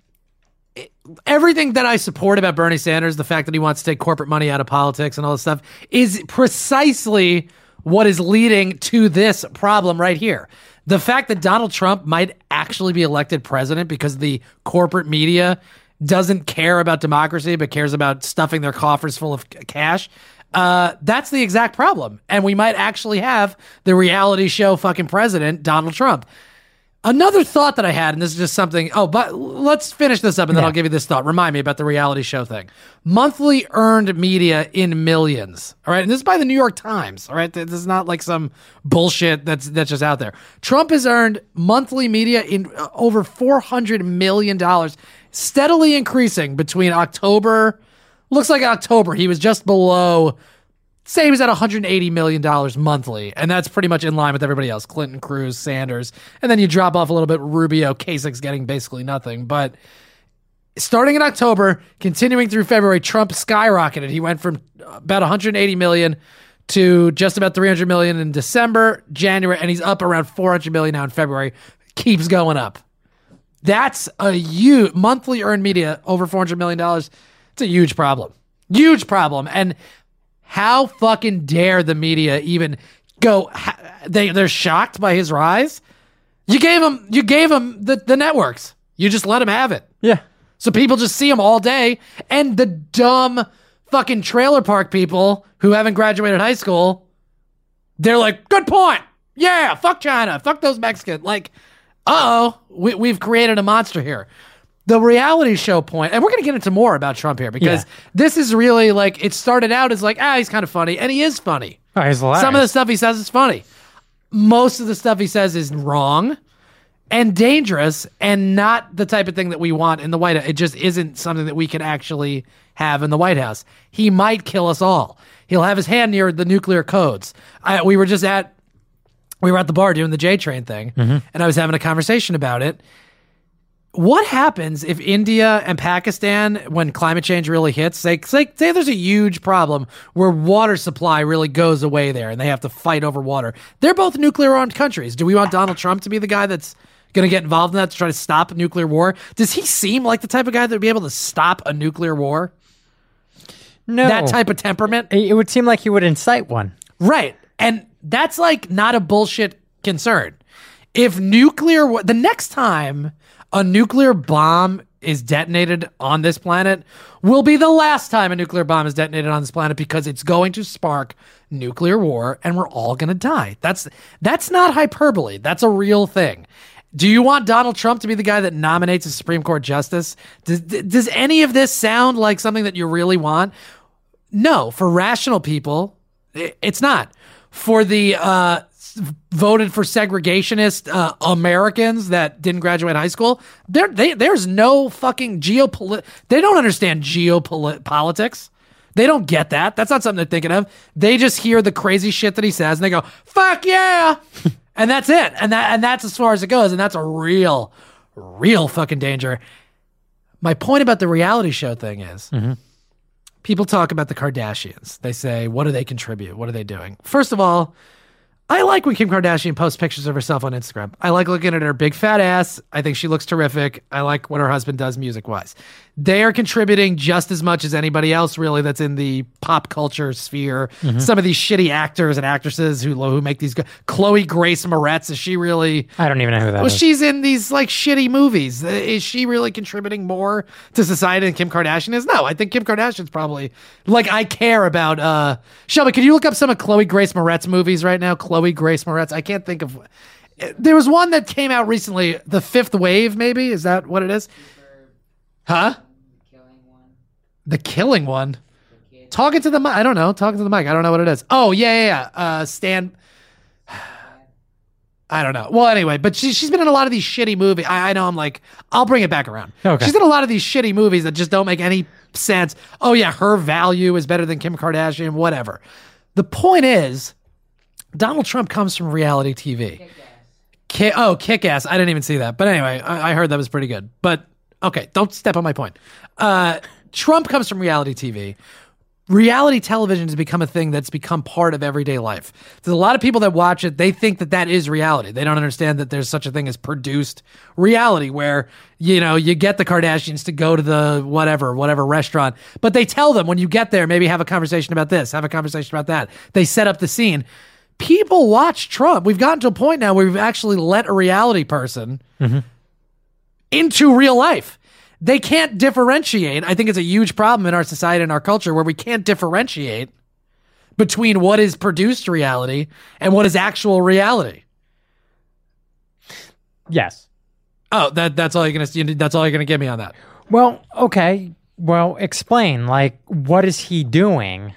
it, everything that I support about Bernie Sanders, the fact that he wants to take corporate money out of politics and all this stuff, is precisely what is leading to this problem right here. The fact that Donald Trump might actually be elected president because the corporate media doesn't care about democracy but cares about stuffing their coffers full of c- cash, uh, that's the exact problem. And we might actually have the reality show fucking president, Donald Trump. Another thought that I had, and this is just something, oh, but let's finish this up and then Yeah. I'll give you this thought. Remind me about the reality show thing. Monthly earned media in millions. All right. And this is by the New York Times. All right. This is not like some bullshit that's that's just out there. Trump has earned monthly media in uh, over four hundred million dollars, steadily increasing between October. Looks like October. He was just below. Say he was at one hundred eighty million dollars monthly, and that's pretty much in line with everybody else. Clinton, Cruz, Sanders, and then you drop off a little bit. Rubio, Kasich's getting basically nothing. But starting in October, continuing through February, Trump skyrocketed. He went from about one hundred eighty million to just about three hundred million in December, January, and he's up around four hundred million now in February. Keeps going up. That's a huge monthly earned media over four hundred million dollars. It's a huge problem. Huge problem. And how fucking dare the media even go? They they're shocked by his rise. You gave him you gave him the, the networks. You just let him have it. Yeah. So people just see him all day, and the dumb fucking trailer park people who haven't graduated high school, they're like, good point. Yeah, fuck China, fuck those Mexicans. Like, uh oh, we, we've created a monster here. The reality show point, and we're going to get into more about Trump here because Yeah. this is really like, it started out as like, ah, he's kind of funny, and he is funny. Oh, he's hilarious. Some of the stuff he says is funny. Most of the stuff he says is wrong and dangerous and not the type of thing that we want in the White House. It just isn't something that we can actually have in the White House. He might kill us all. He'll have his hand near the nuclear codes. I, we were just at, we were at the bar doing the J Train thing, and I was having a conversation about it. What happens if India and Pakistan, when climate change really hits, say, say, say there's a huge problem where water supply really goes away there and they have to fight over water. They're both nuclear-armed countries. Do we want Donald Trump to be the guy that's going to get involved in that to try to stop a nuclear war? Does he seem like the type of guy that would be able to stop a nuclear war? No. That type of temperament? It would seem like he would incite one. Right. And that's like not a bullshit concern. If nuclear, wa- the next time a nuclear bomb is detonated on this planet will be the last time a nuclear bomb is detonated on this planet because it's going to spark nuclear war and we're all going to die. That's that's not hyperbole. That's a real thing. Do you want Donald Trump to be the guy that nominates a Supreme Court justice? Does, does any of this sound like something that you really want? No. For rational people, it's not. For the uh, voted for segregationist uh, Americans that didn't graduate high school, there they, there's no fucking geopolit. They don't understand geopolitics. They don't get that. That's not something they're thinking of. They just hear the crazy shit that he says and they go, fuck yeah. And that's it. And that and that's as far as it goes. And that's a real, real fucking danger. My point about the reality show thing is Mm-hmm. people talk about the Kardashians. They say, what do they contribute? What are they doing? First of all, I like when Kim Kardashian posts pictures of herself on Instagram. I like looking at her big fat ass. I think she looks terrific. I like what her husband does music-wise. They are contributing just as much as anybody else, really, that's in the pop culture sphere. Mm-hmm. Some of these shitty actors and actresses who who make these... Chloe Grace Moretz, is she really... I don't even know who that Well, is. she's in these like shitty movies. Uh, Is she really contributing more to society than Kim Kardashian is? No, I think Kim Kardashian's probably like, I care about uh Shelby, can you look up some of Chloe Grace Moretz movies right now? Chloe Grace Moretz. I can't think of. There was one that came out recently, The Fifth Wave, maybe? Is that what it is? Huh? The Killing One. Talking to the mic. I don't know. Talking to the mic. I don't know what it is. Oh, yeah, yeah, yeah. Uh, Stan. I don't know. Well, anyway, but she, she's been in a lot of these shitty movies. I, I know I'm like, I'll bring it back around. Okay. She's in a lot of these shitty movies that just don't make any sense. Oh, yeah, her value is better than Kim Kardashian, whatever. The point is, Donald Trump comes from reality T V. Ki- oh, Kick-Ass. I didn't even see that. But anyway, I, I heard that was pretty good. But, okay, don't step on my point. Uh, Trump comes from reality T V. Reality television has become a thing that's become part of everyday life. There's a lot of people that watch it. They think that that is reality. They don't understand that there's such a thing as produced reality where, you know, you get the Kardashians to go to the whatever, whatever restaurant, but they tell them when you get there, maybe have a conversation about this, have a conversation about that. They set up the scene. People watch Trump. We've gotten to a point now where we've actually let a reality person Mm-hmm. into real life. they can't differentiate. I think it's a huge problem in our society and our culture where we can't differentiate between what is produced reality and what is actual reality. Yes. Oh, that that's all you're gonna that's all you're gonna give me on that. Well, okay. Well, explain. Like, what is he doing?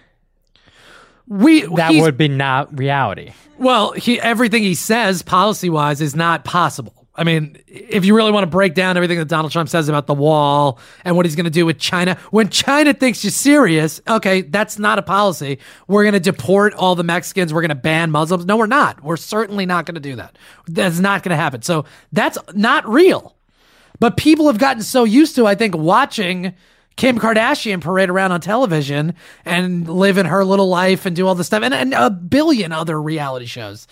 We that would be not reality. Well, he everything he says policy wise is not possible. I mean, if you really want to break down everything that Donald Trump says about the wall and what he's going to do with China, when China thinks you're serious, okay, that's not a policy. We're going to deport all the Mexicans. We're going to ban Muslims. No, we're not. We're certainly not going to do that. That's not going to happen. So that's not real. But people have gotten so used to, I think, watching Kim Kardashian parade around on television and live in her little life and do all this stuff and, and a billion other reality shows.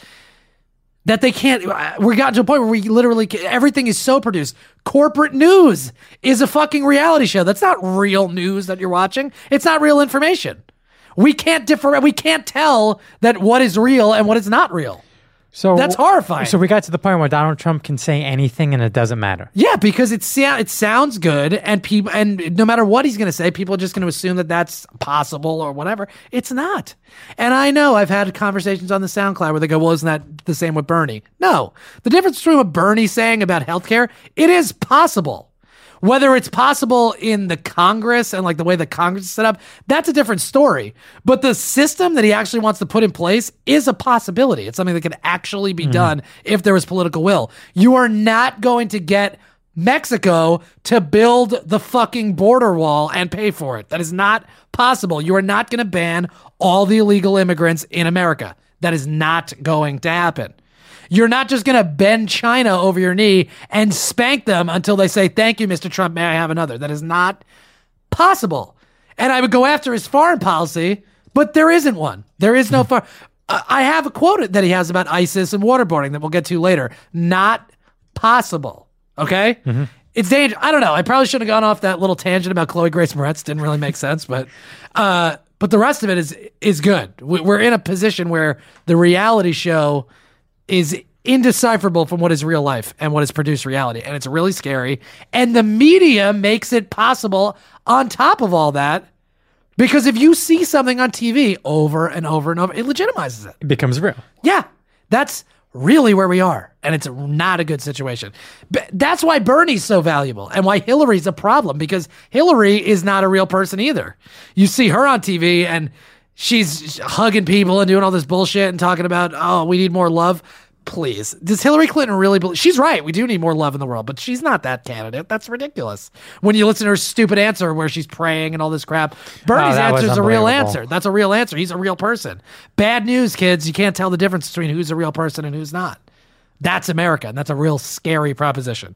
That they can't, we're gotten to a point where we literally, everything is so produced. Corporate news is a fucking reality show. That's not real news that you're watching. It's not real information. We can't differ, we can't tell that what is real and what is not real. So that's horrifying. So we got to the point where Donald Trump can say anything and it doesn't matter. Yeah, because it, it sounds good, and people, and no matter what he's going to say, people are just going to assume that that's possible or whatever. It's not. And I know I've had conversations on the SoundCloud where they go, well, isn't that the same with Bernie? No. The difference between what Bernie's saying about healthcare, it is possible. Whether it's possible in the Congress and like the way the Congress is set up, that's a different story. But the system that he actually wants to put in place is a possibility. It's something that can actually be mm-hmm. done if there was political will. You are not going to get Mexico to build the fucking border wall and pay for it. That is not possible. You are not going to ban all the illegal immigrants in America. That is not going to happen. You're not just going to bend China over your knee and spank them until they say, thank you, Mister Trump, may I have another? That is not possible. And I would go after his foreign policy, but there isn't one. There is no far. I have a quote that he has about ISIS and waterboarding that we'll get to later. Not possible. Okay? Mm-hmm. It's dangerous. I don't know. I probably should have gone off that little tangent about Chloe Grace Moretz. Didn't really make sense, but uh, but the rest of it is is good. We're in a position where the reality show is indecipherable from what is real life and what is produced reality. And it's really scary. And the media makes it possible on top of all that, because if you see something on T V over and over and over, it legitimizes it. It becomes real. Yeah. That's really where we are. And it's not a good situation. But that's why Bernie's so valuable and why Hillary's a problem, because Hillary is not a real person either. You see her on T V and she's hugging people and doing all this bullshit and talking about, oh, we need more love. Please. Does Hillary Clinton really believe? She's right. We do need more love in the world, but she's not that candidate. That's ridiculous. When you listen to her stupid answer where she's praying and all this crap, Bernie's oh, answer is a real answer. That's a real answer. He's a real person. Bad news, kids. You can't tell the difference between who's a real person and who's not. That's America, and that's a real scary proposition.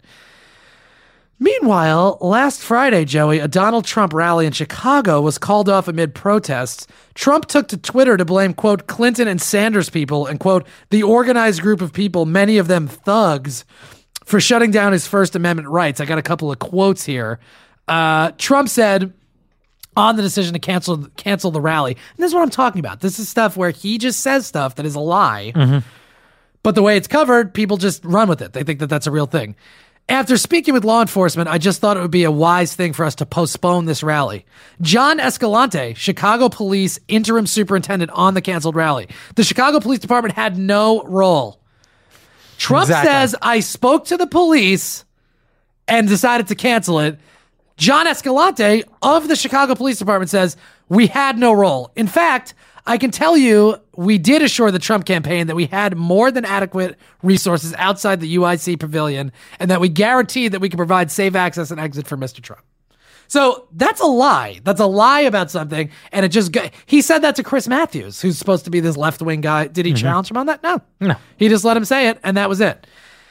Meanwhile, last Friday, Joey, a Donald Trump rally in Chicago was called off amid protests. Trump took to Twitter to blame, quote, Clinton and Sanders people and, quote, the organized group of people, many of them thugs, for shutting down his First Amendment rights. I got a couple of quotes here. Uh, Trump said on the decision to cancel cancel the rally, and this is what I'm talking about. This is stuff where he just says stuff that is a lie, mm-hmm. but the way it's covered, people just run with it. They think that that's a real thing. After speaking with law enforcement, I just thought it would be a wise thing for us to postpone this rally. John Escalante, Chicago Police interim superintendent on the canceled rally. The Chicago Police Department had no role. Trump exactly. says, I spoke to the police and decided to cancel it. John Escalante of the Chicago Police Department says, we had no role. In fact, I can tell you we did assure the Trump campaign that we had more than adequate resources outside the U I C pavilion and that we guaranteed that we could provide safe access and exit for Mister Trump. So that's a lie. That's a lie about something. And it just, got, he said that to Chris Matthews, who's supposed to be this left-wing guy. Did he mm-hmm. challenge him on that? No. No. He just let him say it, and that was it.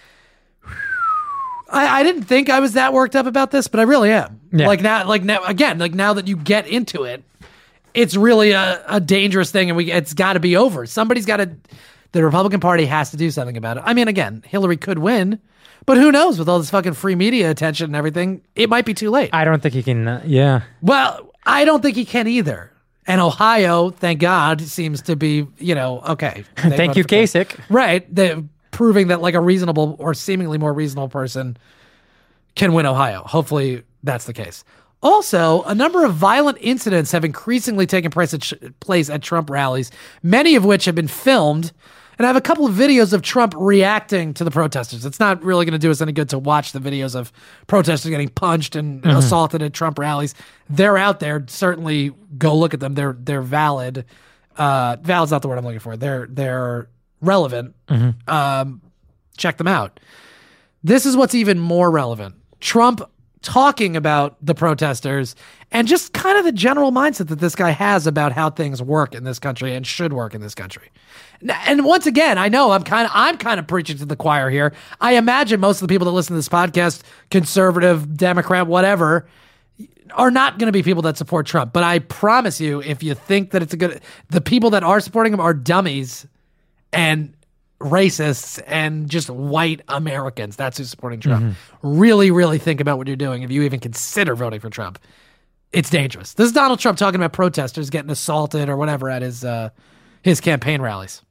I, I didn't think I was that worked up about this, but I really am. Yeah. Like now, like now, again, like now that you get into it, it's really a, a dangerous thing, and we it's got to be over. Somebody's got to, the Republican Party has to do something about it. I mean, again, Hillary could win, but who knows? With all this fucking free media attention and everything, it might be too late. I don't think he can, uh, yeah. Well, I don't think he can either. And Ohio, thank God, seems to be, you know, okay. Thank you, Kasich. Right. They're proving that like a reasonable or seemingly more reasonable person can win Ohio. Hopefully that's the case. Also, a number of violent incidents have increasingly taken place at, place at Trump rallies, many of which have been filmed. And I have a couple of videos of Trump reacting to the protesters. It's not really going to do us any good to watch the videos of protesters getting punched and mm-hmm. assaulted at Trump rallies. They're out there. Certainly go look at them. They're they're valid. Uh, valid's not the word I'm looking for. They're they're relevant. Mm-hmm. Um, check them out. This is what's even more relevant. Trump talking about the protesters and just kind of the general mindset that this guy has about how things work in this country and should work in this country. And once again, I know I'm kind of I'm kind of preaching to the choir here. I imagine most of the people that listen to this podcast, conservative, Democrat, whatever, are not going to be people that support Trump. But I promise you, if you think that it's a good, the people that are supporting him are dummies and racists and just white Americans. That's who's supporting Trump. Mm-hmm. Really, really think about what you're doing if you even consider voting for Trump. It's dangerous. This is Donald Trump talking about protesters getting assaulted or whatever at his uh, his campaign rallies.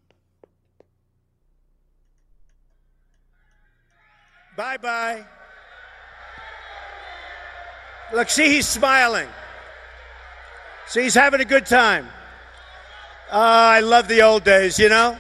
Bye-bye. Look, see, he's smiling. See, he's having a good time. Uh, I love the old days, you know?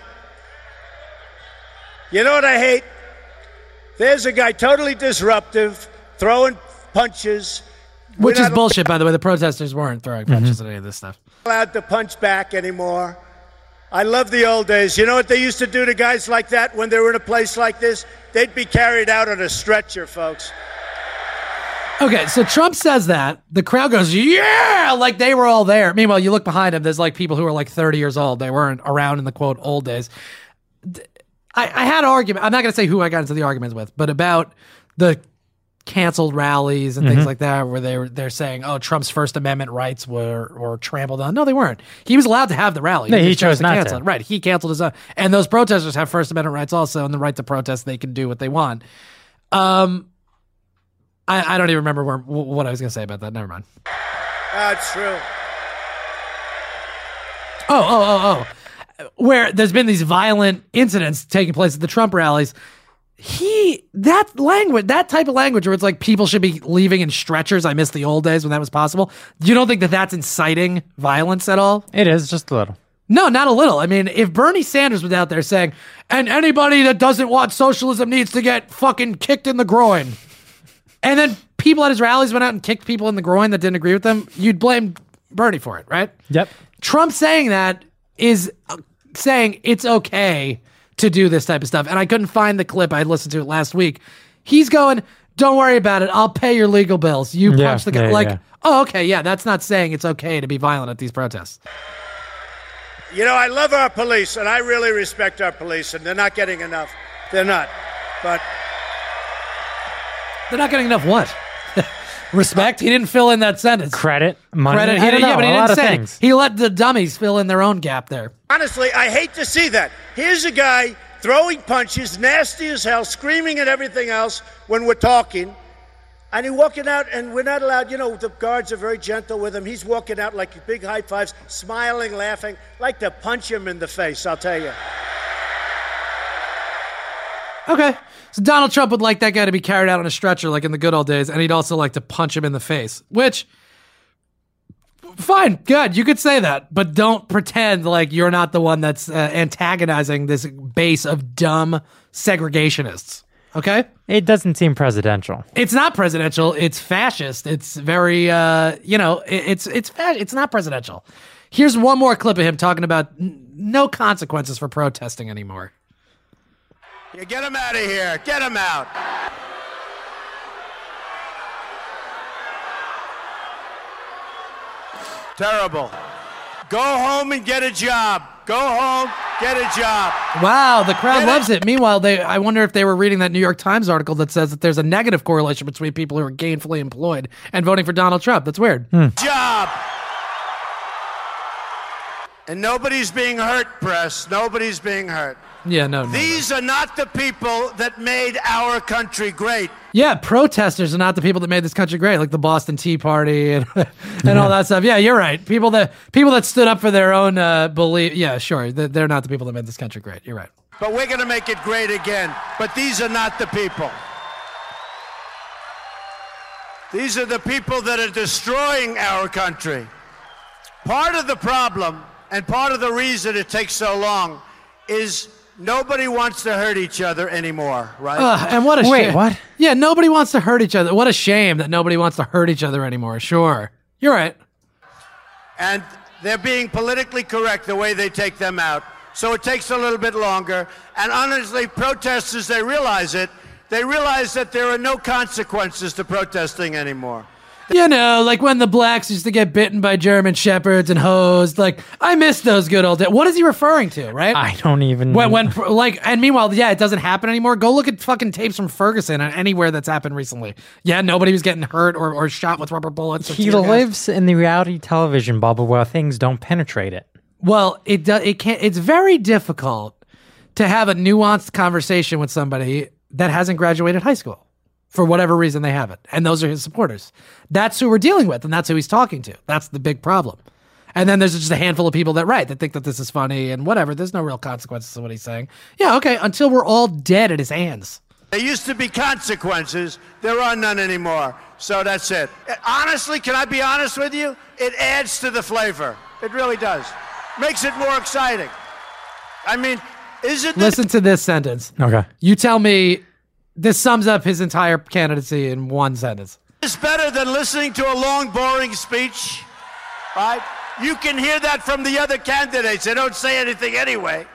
You know what I hate? There's a guy totally disruptive, throwing punches. Which is bullshit, by the way. The protesters weren't throwing punches mm-hmm. at any of this stuff. Allowed to punch back anymore. I love the old days. You know what they used to do to guys like that when they were in a place like this? They'd be carried out on a stretcher, folks. Okay, so Trump says that. The crowd goes, yeah, like they were all there. Meanwhile, you look behind him, there's like people who are like thirty years old. They weren't around in the, quote, old days. I, I had an argument. I'm not going to say who I got into the arguments with, but about the canceled rallies and mm-hmm. things like that, where they were they're saying, "Oh, Trump's First Amendment rights were were trampled on." No, they weren't. He was allowed to have the rally. No, he, he chose, chose to not cancel to. it. Right? He canceled his own. And those protesters have First Amendment rights also, and the right to protest. They can do what they want. Um, I, I don't even remember where, what I was going to say about that. Never mind. That's true. Oh, oh, oh, oh. Where there's been these violent incidents taking place at the Trump rallies. He, that language, that type of language where it's like people should be leaving in stretchers. I miss the old days when that was possible. You don't think that that's inciting violence at all? It is, just a little. No, not a little. I mean, if Bernie Sanders was out there saying, and anybody that doesn't want socialism needs to get fucking kicked in the groin. And then people at his rallies went out and kicked people in the groin that didn't agree with them, you'd blame Bernie for it, right? Yep. Trump saying that is saying it's okay to do this type of stuff. And I couldn't find the clip. I listened to it last week. He's going, don't worry about it. I'll pay your legal bills. You yeah, punch the guy. Yeah, like, yeah. oh, okay, yeah, that's not saying it's okay to be violent at these protests. You know, I love our police, and I really respect our police, and they're not getting enough. They're not. But they're not getting enough what? Respect? He didn't fill in that sentence. Credit, money. Credit. He I don't didn't, know, yeah, but he a didn't lot say of it. things. He let the dummies fill in their own gap there. honestly, I hate to see that. Here's a guy throwing punches, nasty as hell, screaming and everything else when we're talking. And he's walking out, and we're not allowed, you know, the guards are very gentle with him. He's walking out like big high fives, smiling, laughing. Like to punch him in the face, I'll tell you. Okay. So Donald Trump would like that guy to be carried out on a stretcher like in the good old days, and he'd also like to punch him in the face, which, fine, good, you could say that, but don't pretend like you're not the one that's uh, antagonizing this base of dumb segregationists, okay? It doesn't seem presidential. It's not presidential, it's fascist, it's very, uh, you know, it, it's, it's, fa- it's not presidential. Here's one more clip of him talking about n- no consequences for protesting anymore. Yeah, get him out of here. Get him out. Terrible. Go home and get a job. Go home, get a job. Wow, the crowd Get loves it. it. Meanwhile, they I wonder if they were reading that New York Times article that says that there's a negative correlation between people who are gainfully employed and voting for Donald Trump. That's weird. Hmm. Job. And nobody's being hurt, press. Nobody's being hurt. Yeah, no, no. These no. are not the people that made our country great. Yeah, protesters are not the people that made this country great, like the Boston Tea Party and and all that stuff. Yeah, you're right. People that people that stood up for their own uh, belief. Yeah, sure. They're, they're not the people that made this country great. You're right. But we're going to make it great again. But these are not the people. These are the people that are destroying our country. Part of the problem and part of the reason it takes so long is nobody wants to hurt each other anymore, right? Uh, and what a Wait, shame. what? Yeah, nobody wants to hurt each other. What a shame that nobody wants to hurt each other anymore. Sure. You're right. And they're being politically correct the way they take them out. So it takes a little bit longer. And honestly, protesters, they realize it. They realize that there are no consequences to protesting anymore. You know, like when the blacks used to get bitten by German shepherds and hosed. Like, I miss those good old days. What is he referring to, right? I don't even... When, when, like, and meanwhile, yeah, it doesn't happen anymore. Go look at fucking tapes from Ferguson and anywhere that's happened recently. Yeah, nobody was getting hurt or, or shot with rubber bullets. Or He tear gas. lives in the reality television bubble where things don't penetrate it. Well, it does. It can't. It's very difficult to have a nuanced conversation with somebody that hasn't graduated high school for whatever reason they haven't, and those are his supporters. That's who we're dealing with, and that's who he's talking to. That's the big problem. And then there's just a handful of people that right that think that this is funny and whatever. There's no real consequences to what he's saying. Yeah, okay. Until we're all dead at his hands. There used to be consequences. There are none anymore. So that's it. Honestly, can I be honest with you? It adds to the flavor. It really does. Makes it more exciting. I mean, is it... Listen to this sentence. Okay. You tell me this sums up his entire candidacy in one sentence. It's better than listening to a long, boring speech, right? You can hear that from the other candidates. They don't say anything anyway.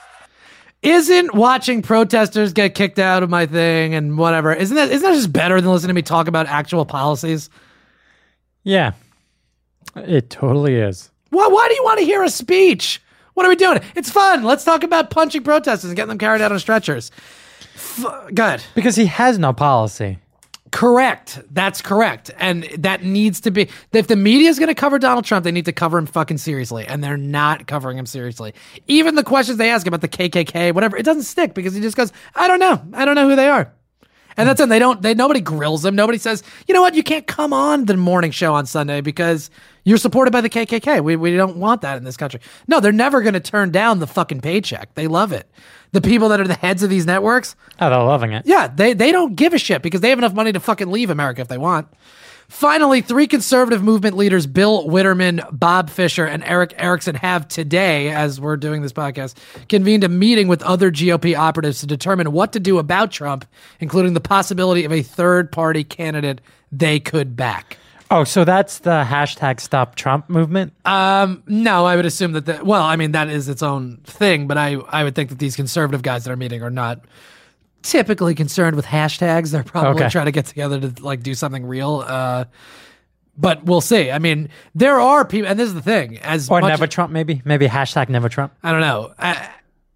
Isn't watching protesters get kicked out of my thing and whatever, isn't that, isn't that just better than listening to me talk about actual policies? Yeah. It totally is. Why, why do you want to hear a speech? What are we doing? It's fun. Let's talk about punching protesters and getting them carried out on stretchers. F- good. Because he has no policy. Correct. That's correct. And that needs to be... If the media is going to cover Donald Trump, they need to cover him fucking seriously. And they're not covering him seriously. Even the questions they ask about the K K K, whatever, it doesn't stick because he just goes, I don't know. I don't know who they are. And that's it. They don't, they, nobody grills him. Nobody says, you know what? You can't come on the morning show on Sunday because you're supported by the K K K. We, we don't want that in this country. No, they're never going to turn down the fucking paycheck. They love it. The people that are the heads of these networks. Oh, they're loving it. Yeah, they, they don't give a shit because they have enough money to fucking leave America if they want. Finally, three conservative movement leaders, Bill Witterman, Bob Fisher, and Eric Erickson, have today, as we're doing this podcast, convened a meeting with other G O P operatives to determine what to do about Trump, including the possibility of a third-party candidate they could back. Oh, so that's the hashtag Stop Trump movement? Um, no, I would assume that, the, well, I mean, that is its own thing, but I, I would think that these conservative guys that are meeting are not typically concerned with hashtags. They're probably Okay. trying to get together to like do something real. Uh, but we'll see. I mean, there are people, and this is the thing, as Or much, Never Trump, maybe? Maybe hashtag Never Trump? I don't know. Uh,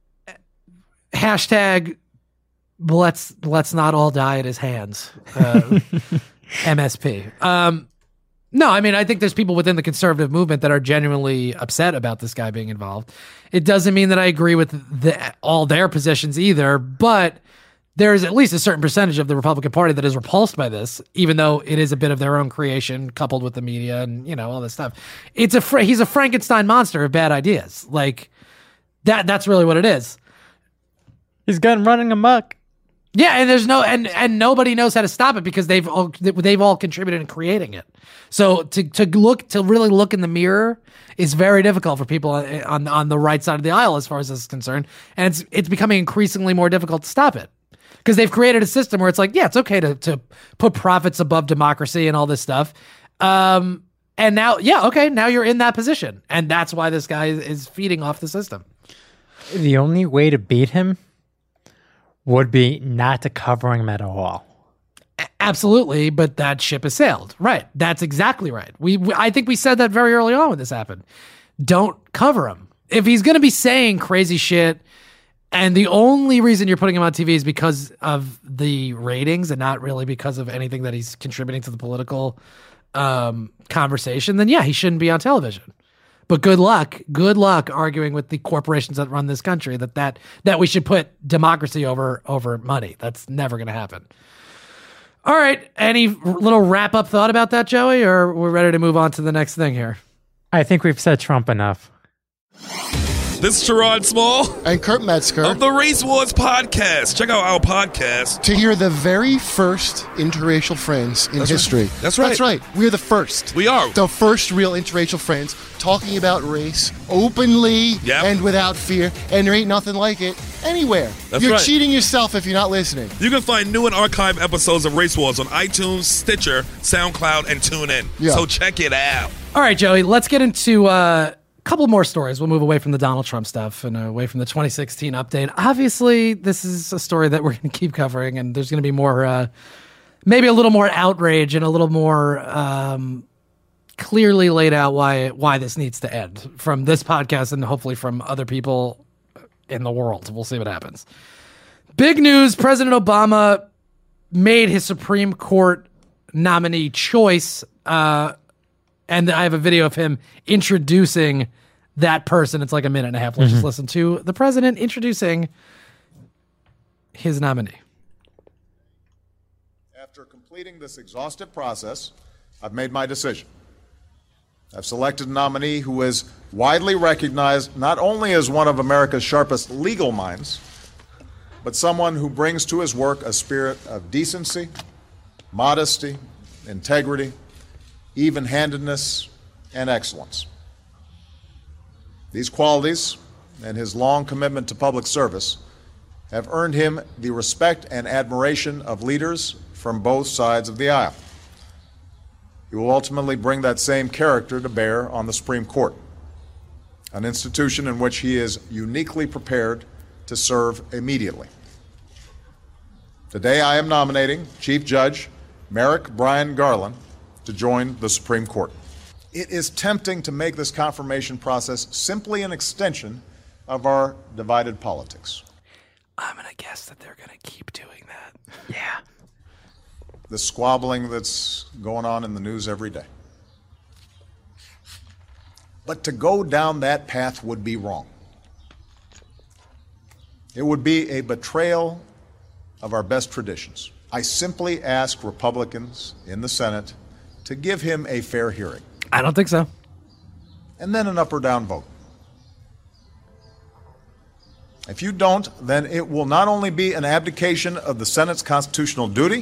hashtag let's let's not all die at his hands. Uh, M S P. Um, no, I mean, I think there's people within the conservative movement that are genuinely upset about this guy being involved. It doesn't mean that I agree with the, all their positions either, but there's at least a certain percentage of the Republican Party that is repulsed by this, even though it is a bit of their own creation coupled with the media and, you know, all this stuff. It's a fra- he's a Frankenstein monster of bad ideas. Like that, that's really what it is. He's gone running amok. Yeah, and there's no and and nobody knows how to stop it because they've all they've all contributed in creating it. So to to look to really look in the mirror is very difficult for people on on the right side of the aisle as far as this is concerned, and it's it's becoming increasingly more difficult to stop it because they've created a system where it's like, yeah, it's okay to to put profits above democracy and all this stuff. Um, and now, yeah, okay, now you're in that position, and that's why this guy is feeding off the system. The only way to beat him would be not to cover him at all. Absolutely, but that ship has sailed. Right. That's exactly right. We, we I think we said that very early on when this happened. Don't cover him. If he's going to be saying crazy shit, and the only reason you're putting him on T V is because of the ratings and not really because of anything that he's contributing to the political um, conversation, then yeah, he shouldn't be on television. But good luck, good luck arguing with the corporations that run this country that that, that we should put democracy over over money. That's never going to happen. All right, any little wrap-up thought about that, Joey, or we're ready to move on to the next thing here? I think we've said Trump enough. This is Gerard Small. And Kurt Metzger. Of the Race Wars podcast. Check out our podcast. To hear the very first interracial friends in That's history. Right. That's right. That's right. We're the first. We are. The first real interracial friends talking about race openly yep. and without fear. And there ain't nothing like it anywhere. That's You're right. cheating yourself if you're not listening. You can find new and archived episodes of Race Wars on iTunes, Stitcher, SoundCloud, and TuneIn. Yeah. So check it out. All right, Joey, let's get into uh, a couple more stories. We'll move away from the Donald Trump stuff and away from the twenty sixteen update. Obviously, this is a story that we're going to keep covering, and there's going to be more, uh, maybe a little more outrage and a little more um, clearly laid out why why this needs to end from this podcast and hopefully from other people in the world. We'll see what happens. Big news, President Obama made his Supreme Court nominee choice, uh, and I have a video of him introducing that person. It's like a minute and a half. Let's mm-hmm. just listen to the president introducing his nominee. After completing this exhaustive process, I've made my decision. I've selected a nominee who is widely recognized not only as one of America's sharpest legal minds, but someone who brings to his work a spirit of decency, modesty, integrity, even-handedness, and excellence. These qualities and his long commitment to public service have earned him the respect and admiration of leaders from both sides of the aisle. He will ultimately bring that same character to bear on the Supreme Court, an institution in which he is uniquely prepared to serve immediately. Today I am nominating Chief Judge Merrick Brian Garland to join the Supreme Court. It is tempting to make this confirmation process simply an extension of our divided politics. I'm going to guess that they're going to keep doing that. Yeah. The squabbling that's going on in the news every day. But to go down that path would be wrong. It would be a betrayal of our best traditions. I simply ask Republicans in the Senate to give him a fair hearing. I don't think so. And then an up or down vote. If you don't, then it will not only be an abdication of the Senate's constitutional duty,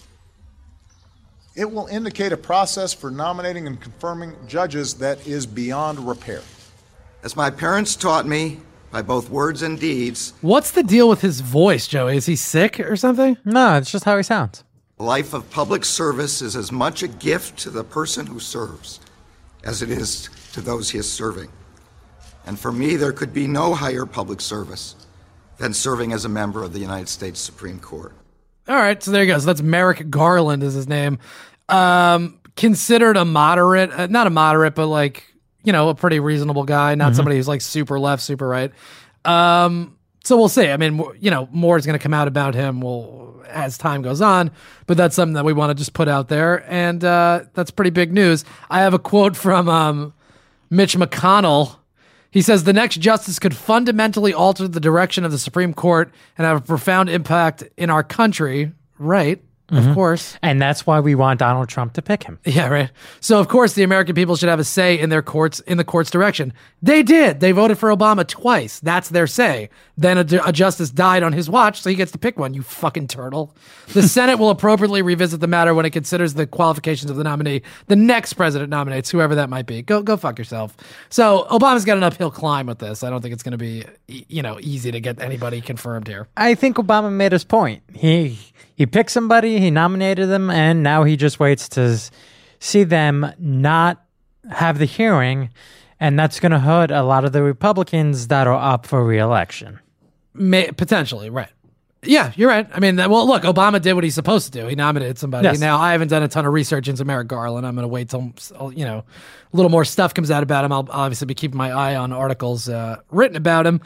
it will indicate a process for nominating and confirming judges that is beyond repair. As my parents taught me, by both words and deeds. What's the deal with his voice, Joey? Is he sick or something? No, it's just how he sounds. A life of public service is as much a gift to the person who serves as it is to those he is serving. And for me, there could be no higher public service than serving as a member of the United States Supreme Court. All right, so there you go. So that's Merrick Garland is his name. Um, considered a moderate, uh, not a moderate, but like, you know, a pretty reasonable guy, not mm-hmm. somebody who's like super left, super right. Um, so we'll see. I mean, you know, more is going to come out about him will, as time goes on, but that's something that we want to just put out there. And uh, that's pretty big news. I have a quote from um, Mitch McConnell. He says, the next justice could fundamentally alter the direction of the Supreme Court and have a profound impact in our country. Right. Mm-hmm. Of course. And that's why we want Donald Trump to pick him. Yeah, right. So, of course, the American people should have a say in their courts, in the court's direction. They did. They voted for Obama twice. That's their say. Then a, a justice died on his watch, so he gets to pick one, you fucking turtle. The Senate will appropriately revisit the matter when it considers the qualifications of the nominee. The next president nominates whoever that might be. Go go fuck yourself. So, Obama's got an uphill climb with this. I don't think it's going to be, you know, easy to get anybody confirmed here. I think Obama made his point. He... He picked somebody, he nominated them, and now he just waits to see them not have the hearing, and that's going to hurt a lot of the Republicans that are up for re-election. May, potentially, right. Yeah, you're right. I mean, well, look, Obama did what he's supposed to do. He nominated somebody. Yes. Now, I haven't done a ton of research into Merrick Garland. I'm going to wait till, you know, a little more stuff comes out about him. I'll obviously be keeping my eye on articles uh, written about him.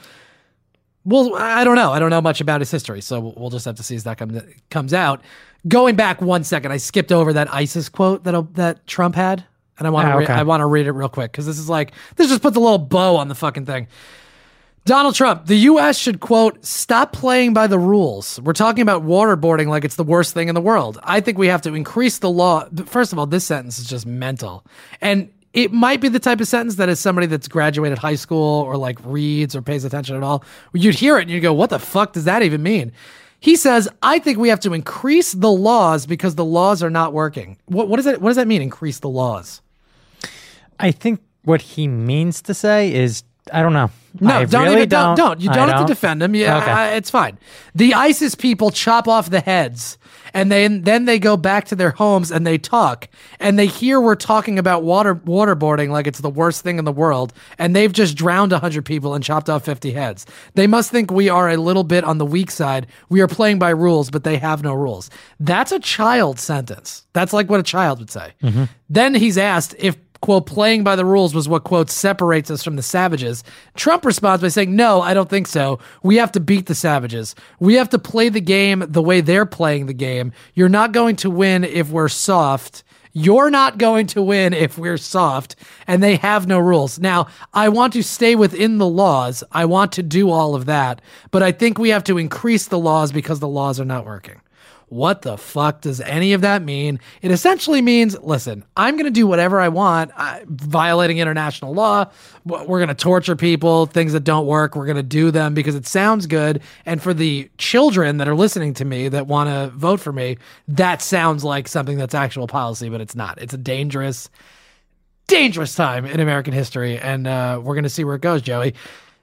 Well, I don't know. I don't know much about his history, so we'll just have to see as that comes comes out. Going back one second, I skipped over that ISIS quote that that Trump had, and I want to ah, re- okay. I want to read it real quick because this is like this just puts a little bow on the fucking thing. Donald Trump, the U S should, quote, stop playing by the rules. We're talking about waterboarding like it's the worst thing in the world. I think we have to increase the law. First of all, this sentence is just mental. And it might be the type of sentence that as somebody that's graduated high school or like reads or pays attention at all, you'd hear it and you'd go, what the fuck does that even mean? He says, I think we have to increase the laws because the laws are not working. What, what does that, what does that mean, increase the laws? I think what he means to say is, I don't know. No, I don't really even, don't, don't. You I don't have don't. to defend him. Yeah, Okay. I- it's fine. The ISIS people chop off the heads and then, then they go back to their homes and they talk and they hear we're talking about water waterboarding like it's the worst thing in the world, and they've just drowned one hundred people and chopped off fifty heads. They must think we are a little bit on the weak side. We are playing by rules, but they have no rules. That's a child sentence. That's like what a child would say. Mm-hmm. Then he's asked if, quote, playing by the rules was what, quote, separates us from the savages. Trump responds by saying, no, I don't think so. We have to beat the savages. We have to play the game the way they're playing the game. You're not going to win if we're soft. You're not going to win if we're soft, and they have no rules. Now, I want to stay within the laws. I want to do all of that, but I think we have to increase the laws because the laws are not working. What the fuck does any of that mean? It essentially means, listen, I'm going to do whatever I want, I, violating international law. We're going to torture people, things that don't work. We're going to do them because it sounds good. And for the children that are listening to me that want to vote for me, that sounds like something that's actual policy, but it's not. It's a dangerous, dangerous time in American history. And uh, we're going to see where it goes, Joey.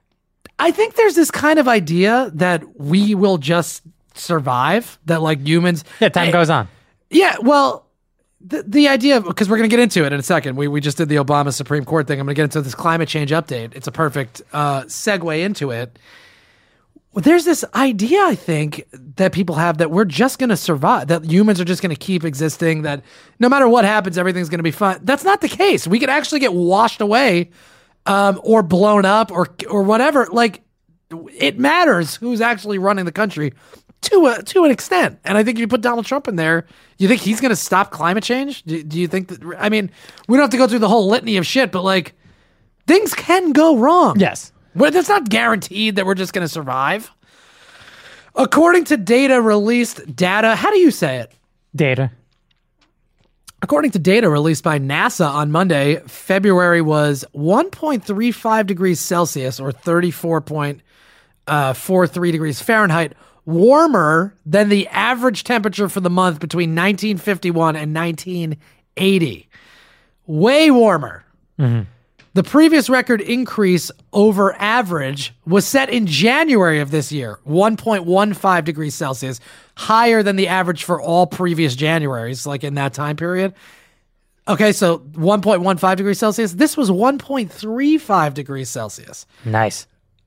I think there's this kind of idea that we will just survive, that like humans, yeah, time hey, goes on. Yeah, well, the the idea, because we're going to get into it in a second. We we just did the Obama Supreme Court thing. I'm going to get into this climate change update. It's a perfect uh, segue into it. There's this idea, I think, that people have that we're just going to survive, that humans are just going to keep existing, that no matter what happens, everything's going to be fine. That's not the case. We could actually get washed away um, or blown up or or whatever. Like, it matters who's actually running the country to a, to an extent. And I think if you put Donald Trump in there, you think he's going to stop climate change? Do, do you think that, I mean, we don't have to go through the whole litany of shit, but like, things can go wrong. Yes. Well, that's not guaranteed that we're just going to survive. According to data released, data, how do you say it? Data. According to data released by NASA on Monday, February was one point three five degrees Celsius or thirty-four point four three degrees Fahrenheit warmer than the average temperature for the month between nineteen fifty-one and nineteen eighty. Way warmer. Mm-hmm. The previous record increase over average was set in January of this year, one point one five degrees Celsius, higher than the average for all previous Januaries, like in that time period. Okay, so one point one five degrees Celsius. This was one point three five degrees Celsius. Nice.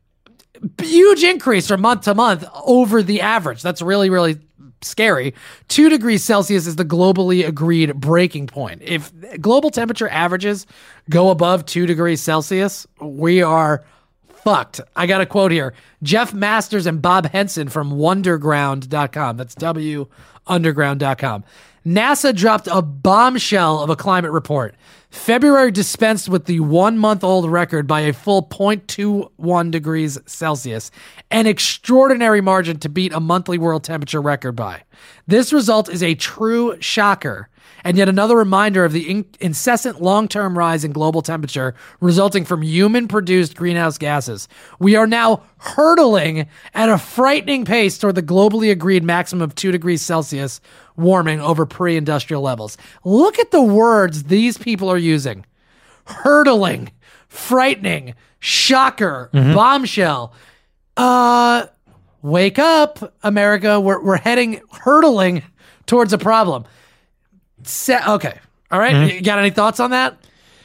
Huge increase from month to month over the average. That's really, really scary. Two degrees Celsius is the globally agreed breaking point. If global temperature averages go above two degrees Celsius, we are fucked. I got a quote here. Jeff Masters and Bob Henson from wonderground dot com. That's W underground dot com. NASA dropped a bombshell of a climate report. February dispensed with the one-month-old record by a full zero point two one degrees Celsius, an extraordinary margin to beat a monthly world temperature record by. This result is a true shocker, and yet another reminder of the in- incessant long-term rise in global temperature resulting from human-produced greenhouse gases. We are now hurtling at a frightening pace toward the globally agreed maximum of two degrees Celsius warming over pre-industrial levels. Look at the words these people are using. Hurtling, frightening, shocker, mm-hmm. bombshell. Uh, wake up, America. We're, we're heading, hurtling towards a problem. Se- okay. All right. Mm-hmm. You got any thoughts on that?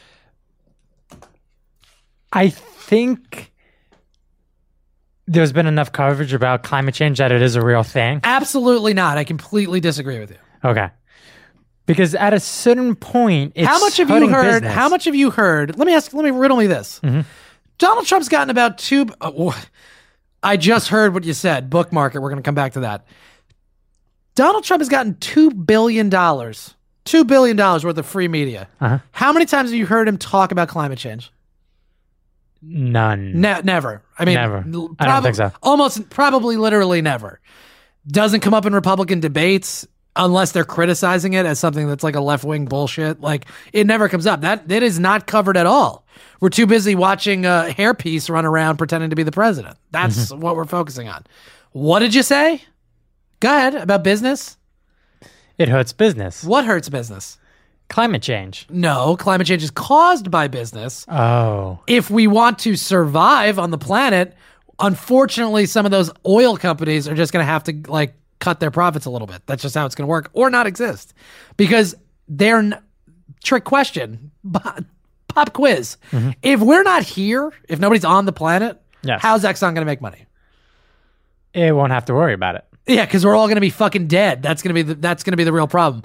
I think there's been enough coverage about climate change that it is a real thing. Absolutely not. I completely disagree with you. Okay. Because at a certain point, it's how much have you heard? Business. How much have you heard? Let me ask. Let me riddle me this. Mm-hmm. Donald Trump's gotten about two. Oh, I just heard what you said. Bookmark it. We're going to come back to that. Donald Trump has gotten two billion dollars. Two billion dollars worth of free media. Uh-huh. How many times have you heard him talk about climate change? None. Ne- never. I mean, never. Prob- I don't think so. Almost, probably, literally never. Doesn't come up in Republican debates. unless they're criticizing it as something that's like a left-wing bullshit. Like, it never comes up. That that is not covered at all. We're too busy watching a hairpiece run around pretending to be the president. That's mm-hmm. what we're focusing on. What did you say? Go ahead, about business. It hurts business. What hurts business? Climate change. No, climate change is caused by business. Oh. If we want to survive on the planet, unfortunately, some of those oil companies are just going to have to, like, cut their profits a little bit. That's just how it's going to work, or not exist, because they're n- trick question, pop quiz. Mm-hmm. If we're not here, if nobody's on the planet, yes. how's Exxon going to make money? It won't have to worry about it. Yeah, because we're all going to be fucking dead. That's going to be the, that's going to be the real problem.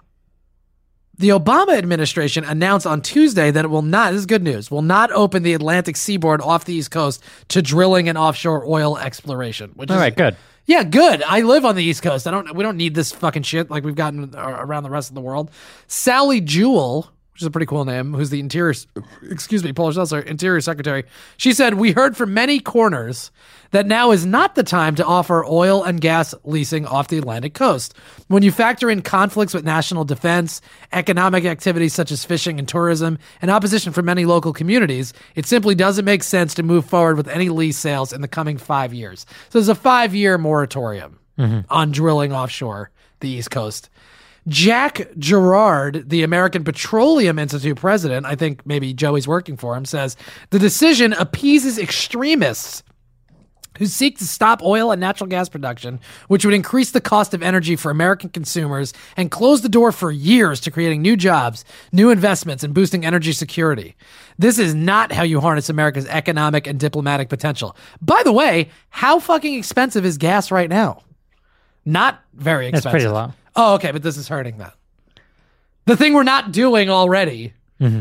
The Obama administration announced on Tuesday that it will not, this is good news, will not open the Atlantic seaboard off the East Coast to drilling and offshore oil exploration. Which all is, right, good. Yeah, good. I live on the East Coast. I don't. We don't need this fucking shit like we've gotten around the rest of the world. Sally Jewell, which is a pretty cool name, who's the interior, excuse me, Polish also interior secretary. She said, "We heard from many corners that now is not the time to offer oil and gas leasing off the Atlantic coast. When you factor in conflicts with national defense, economic activities such as fishing and tourism, and opposition from many local communities, it simply doesn't make sense to move forward with any lease sales in the coming five years. So there's a five-year moratorium mm-hmm. on drilling offshore the East Coast. Jack Gerard, the American Petroleum Institute president, I think maybe Joey's working for him, says the decision appeases extremists who seek to stop oil and natural gas production, which would increase the cost of energy for American consumers and close the door for years to creating new jobs, new investments, and boosting energy security. This is not how you harness America's economic and diplomatic potential. By the way, how fucking expensive is gas right now? Not very expensive. It's pretty low. Oh, okay, but this is hurting that. The thing we're not doing already mm-hmm.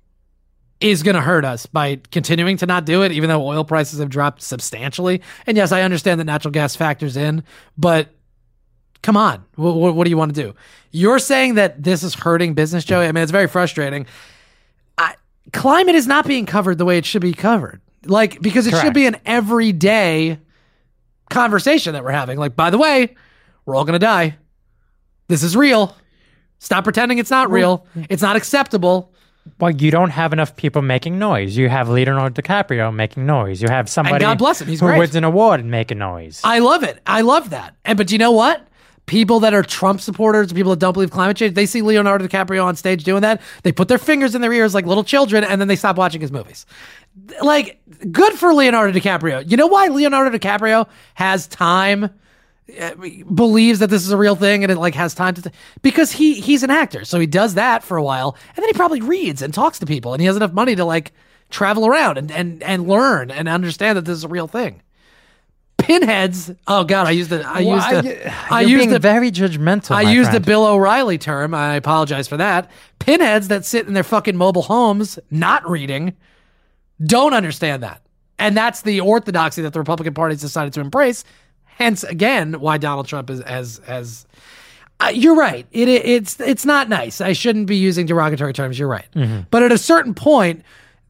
is going to hurt us by continuing to not do it, even though oil prices have dropped substantially. And yes, I understand that natural gas factors in, but come on, what, what, what do you want to do? You're saying that this is hurting business, Joey? I mean, it's very frustrating. I, climate is not being covered the way it should be covered. Like, because it Correct. should be an everyday conversation that we're having. Like, by the way, we're all going to die. This is real. Stop pretending it's not real. It's not acceptable. Well, you don't have enough people making noise. You have Leonardo DiCaprio making noise. You have somebody and God bless him. He's who great. wins an award and making noise. I love it. I love that. And but you know what? People that are Trump supporters, people that don't believe climate change, they see Leonardo DiCaprio on stage doing that. They put their fingers in their ears like little children, and then they stop watching his movies. Like, good for Leonardo DiCaprio. You know why Leonardo DiCaprio has time? Believes that this is a real thing and it like has time to th- because he he's an actor, so he does that for a while and then he probably reads and talks to people and he has enough money to like travel around and and and learn and understand that this is a real thing. Pinheads, oh god, I used the I well, used the I, I used being the very judgmental. I used friend. the Bill O'Reilly term. I apologize for that. Pinheads that sit in their fucking mobile homes not reading don't understand that, and that's the orthodoxy that the Republican Party's decided to embrace. Hence, again, why Donald Trump is as as uh, you're right. It, it it's it's not nice. I shouldn't be using derogatory terms. You're right. Mm-hmm. But at a certain point,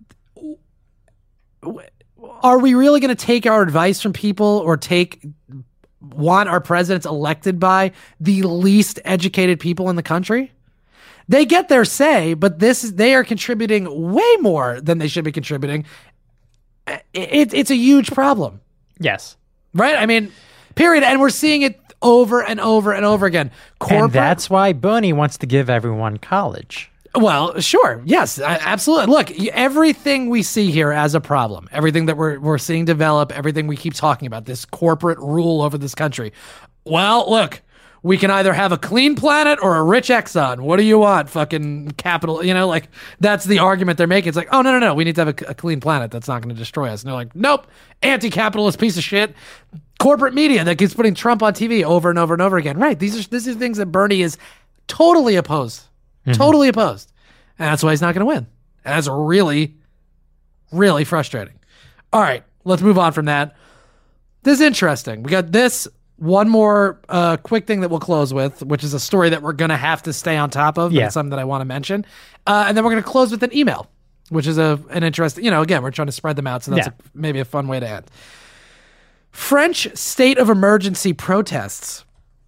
are we really going to take our advice from people or take want our presidents elected by the least educated people in the country? They get their say, but this is, they are contributing way more than they should be contributing. It, it, it's a huge problem. Yes. Right? I mean, period. And we're seeing it over and over and over again. Corporate, and that's why Bernie wants to give everyone college. Well, sure. Yes, absolutely. Look, everything we see here as a problem, everything that we're we're seeing develop, everything we keep talking about, this corporate rule over this country. Well, look, we can either have a clean planet or a rich Exxon. What do you want? Fucking capital, you know, like that's the argument they're making. It's like, oh, no, no, no. We need to have a, a clean planet that's not going to destroy us. And they're like, nope, anti-capitalist piece of shit. Corporate media that keeps putting Trump on T V over and over and over again. Right. These are, these are things that Bernie is totally opposed. Mm-hmm. Totally opposed. And that's why he's not going to win. And that's really, really frustrating. All right. Let's move on from that. This is interesting. We got this. One more uh, quick thing that we'll close with, which is a story that we're going to have to stay on top of. Yeah. It's something that I want to mention. Uh, and then we're going to close with an email, which is a an interesting, you know, again, we're trying to spread them out. So that's yeah. a, maybe a fun way to end. French state of emergency protests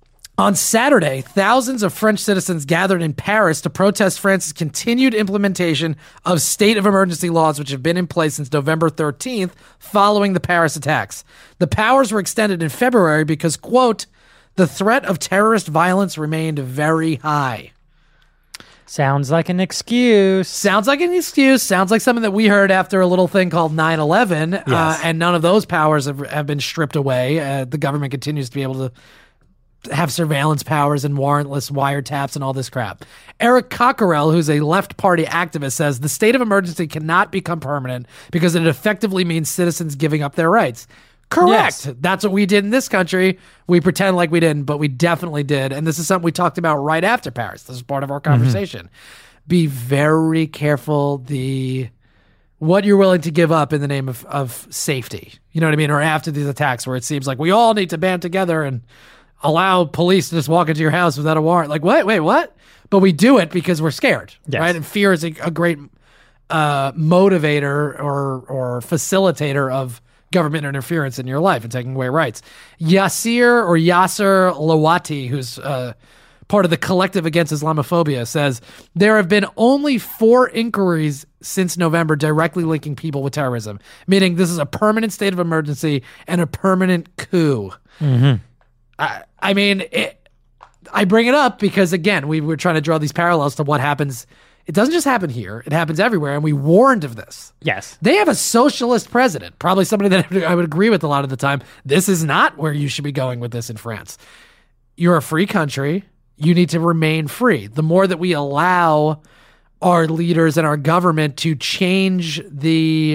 On Saturday, thousands of French citizens gathered in Paris to protest France's continued implementation of state of emergency laws, which have been in place since November thirteenth, following the Paris attacks. The powers were extended in February because, quote, the threat of terrorist violence remained very high. Sounds like an excuse. Sounds like an excuse. Sounds like something that we heard after a little thing called nine eleven, Yes. uh, and none of those powers have, have been stripped away. Uh, the government continues to be able to have surveillance powers and warrantless wiretaps and all this crap. Eric Cockerell, who's a left party activist, says the state of emergency cannot become permanent because it effectively means citizens giving up their rights. Correct. Yes. That's what we did in this country. We pretend like we didn't, but we definitely did. And this is something we talked about right after Paris. This is part of our conversation. Mm-hmm. Be very careful the what you're willing to give up in the name of, of safety. You know what I mean? Or after these attacks where it seems like we all need to band together and allow police to just walk into your house without a warrant. Like, wait, wait, what? But we do it because we're scared, yes. right? And fear is a, a great uh, motivator or or facilitator of government interference in your life and taking away rights. Yasser or Yasser Lawati, who's uh, part of the Collective Against Islamophobia, says there have been only four inquiries since November directly linking people with terrorism, meaning this is a permanent state of emergency and a permanent coup. Mm-hmm. I, I mean, it, I bring it up because, again, we were trying to draw these parallels to what happens. It doesn't just happen here. It happens everywhere, and we warned of this. Yes. They have a socialist president, probably somebody that I would agree with a lot of the time. This is not where you should be going with this in France. You're a free country. You need to remain free. The more that we allow our leaders and our government to change the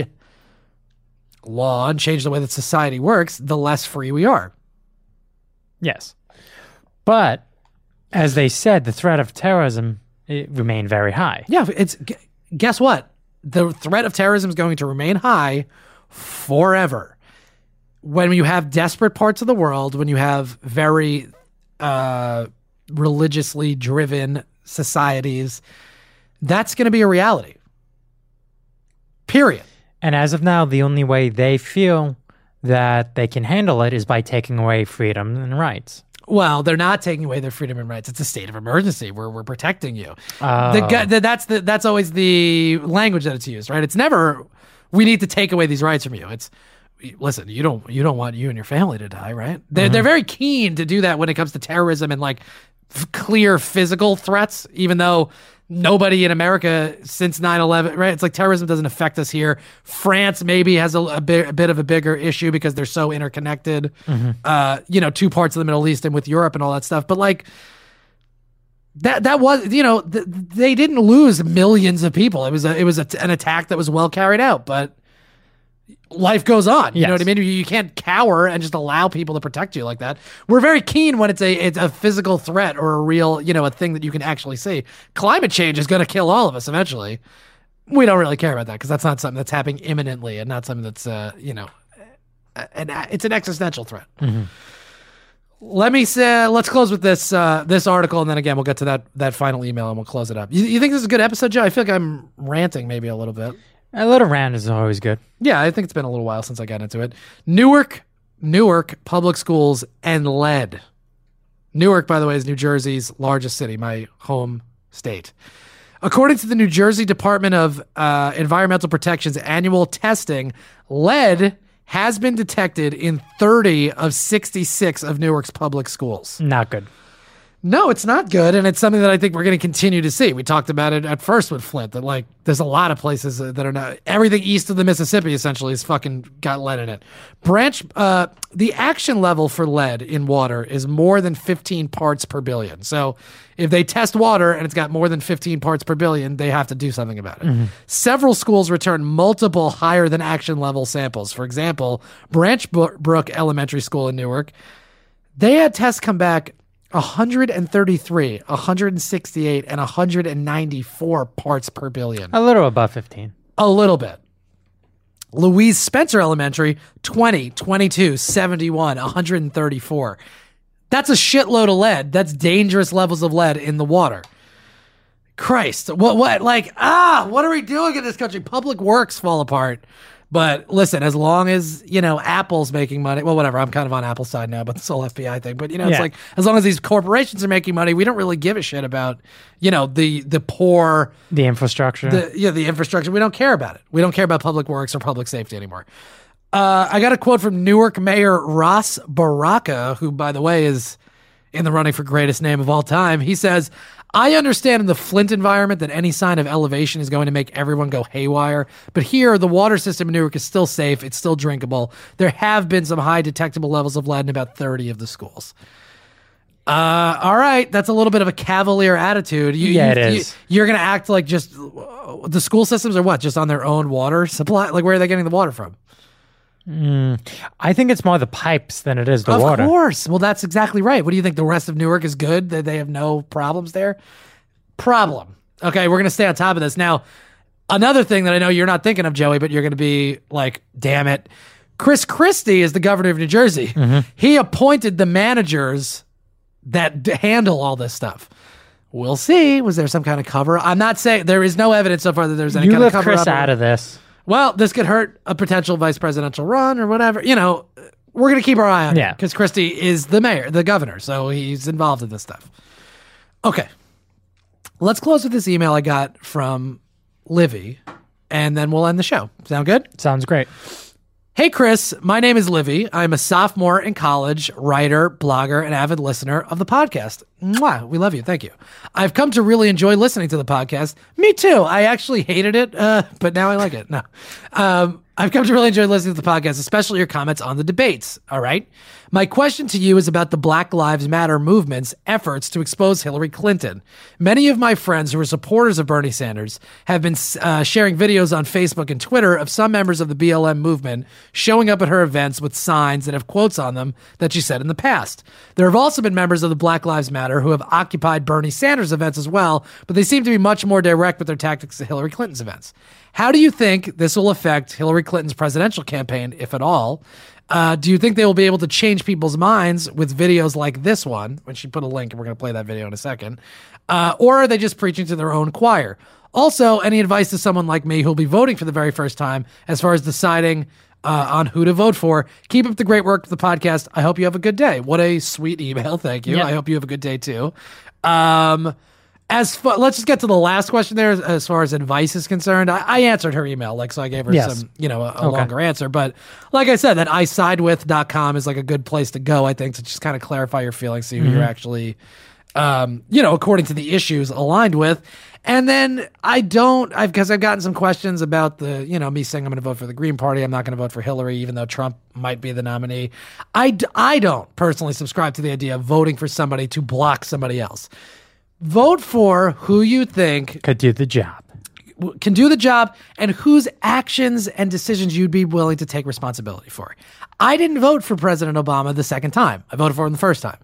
law and change the way that society works, the less free we are. Yes. But, as they said, the threat of terrorism it remained very high. Yeah, it's guess what? The threat of terrorism is going to remain high forever. When you have desperate parts of the world, when you have very uh, religiously driven societies, that's going to be a reality. Period. And as of now, the only way they feel that they can handle it is by taking away freedom and rights. Well, they're not taking away their freedom and rights. It's a state of emergency where we're protecting you. Oh. The, gu- the, that's the that's always the language that it's used, right? It's never we need to take away these rights from you. It's listen, you don't you don't want you and your family to die, right? They're mm-hmm. they're very keen to do that when it comes to terrorism and like f- clear physical threats, even though nobody in America since nine eleven, right? It's like terrorism doesn't affect us here. France maybe has a, a, bit, a bit of a bigger issue because they're so interconnected, mm-hmm. uh, you know, two parts of the Middle East and with Europe and all that stuff. But like that, that was, you know, th- they didn't lose millions of people. It was a, it was a, an attack that was well carried out, but life goes on. You yes. know what I mean? You, you can't cower and just allow people to protect you like that. We're very keen when it's a it's a physical threat or a real, you know, a thing that you can actually see. Climate change is going to kill all of us eventually. We don't really care about that because that's not something that's happening imminently and not something that's, uh, you know, an, it's an existential threat. Mm-hmm. Let me say, let's close with this uh, this article, and then again, we'll get to that that final email and we'll close it up. You, you think this is a good episode, Joe? I feel like I'm ranting maybe a little bit. A little rant is always good. Yeah, I think it's been a little while since I got into it. Newark, Newark Public Schools and lead. Newark, by the way, is New Jersey's largest city, my home state. According to the New Jersey Department of uh, Environmental Protection's annual testing, lead has been detected in thirty of sixty-six of Newark's public schools. Not good. No, it's not good, and it's something that I think we're going to continue to see. We talked about it at first with Flint, that like there's a lot of places that are not, everything east of the Mississippi essentially is fucking got lead in it. Branch, uh, the action level for lead in water is more than fifteen parts per billion. So if they test water and it's got more than fifteen parts per billion, they have to do something about it. Mm-hmm. Several schools return multiple higher than action level samples. For example, Branch Brook Elementary School in Newark, they had tests come back one hundred thirty-three, one hundred sixty-eight, and one hundred ninety-four parts per billion. A little above fifteen. A little bit. Louise Spencer Elementary, twenty, twenty-two, seventy-one, one hundred thirty-four. That's a shitload of lead. That's dangerous levels of lead in the water. Christ, what, what, like, ah, what are we doing in this country? Public works fall apart. But listen, as long as, you know, Apple's making money, well, whatever, I'm kind of on Apple's side now, but this whole F B I thing. But, you know, it's Yeah. like, as long as these corporations are making money, we don't really give a shit about, you know, the the poor. The infrastructure. The, yeah, the infrastructure. We don't care about it. We don't care about public works or public safety anymore. Uh, I got a quote from Newark Mayor Ross Baraka, who, by the way, is in the running for greatest name of all time. He says, I understand in the Flint environment that any sign of elevation is going to make everyone go haywire, but here the water system in Newark is still safe. It's still drinkable. There have been some high detectable levels of lead in about thirty of the schools. Uh, all right, that's a little bit of a cavalier attitude. You, Yeah, you, it you- is. You're going to act like just the school systems are what? Just on their own water supply? Like, where are they getting the water from? Mm, I think it's more the pipes than it is the of water. course. Well, that's exactly right. What do you think? The rest of Newark is good? That they have no problems there? Problem. Okay, we're going to stay on top of this. Now, another thing that I know you're not thinking of, Joey, but you're going to be like, damn it. Chris Christie is the governor of New Jersey. Mm-hmm. He appointed the managers that d- handle all this stuff. We'll see. Was there some kind of cover? I'm not saying there is no evidence so far that there's any You kind left of cover Chris up. out of this. Well, this could hurt a potential vice presidential run or whatever. You know, we're going to keep our eye on it Yeah. because Christie is the mayor, the governor, so he's involved in this stuff. Okay. Let's close with this email I got from Livy, and then we'll end the show. Sound good? Sounds great. Hey, Chris, my name is Livy. I'm a sophomore in college, writer, blogger, and avid listener of the podcast. Mwah, we love you. Thank you. I've come to really enjoy listening to the podcast. Me too. I actually hated it, uh, but now I like it. No. Um, I've come to really enjoy listening to the podcast, especially your comments on the debates. All right. My question to you is about the Black Lives Matter movement's efforts to expose Hillary Clinton. Many of my friends who are supporters of Bernie Sanders have been uh, sharing videos on Facebook and Twitter of some members of the B L M movement showing up at her events with signs that have quotes on them that she said in the past. There have also been members of the Black Lives Matter who have occupied Bernie Sanders events as well, but they seem to be much more direct with their tactics at Hillary Clinton's events. How do you think this will affect Hillary Clinton's presidential campaign, if at all? Uh, do you think they will be able to change people's minds with videos like this one, when she put a link, and we're going to play that video in a second, uh, or are they just preaching to their own choir? Also, any advice to someone like me who'll be voting for the very first time as far as deciding uh, on who to vote for? Keep up the great work with the podcast. I hope you have a good day. What a sweet email. Thank you. Yep. I hope you have a good day too. Um, As far, let's just get to the last question there. As, as far as advice is concerned, I, I answered her email, like, so I gave her Yes. some, you know, a, a Okay. longer answer. But like I said, that I side with dot com is like a good place to go, I think, to just kind of clarify your feelings, see who you're Mhm. actually, um, you know, according to the issues aligned with. And then I don't, I've, because I've gotten some questions about the, you know, me saying I'm going to vote for the Green Party. I'm not going to vote for Hillary, even though Trump might be the nominee. I, d- I don't personally subscribe to the idea of voting for somebody to block somebody else. Vote for who you think Could do the job. w- can do the job and whose actions and decisions you'd be willing to take responsibility for. I didn't vote for President Obama the second time. I voted for him the first time.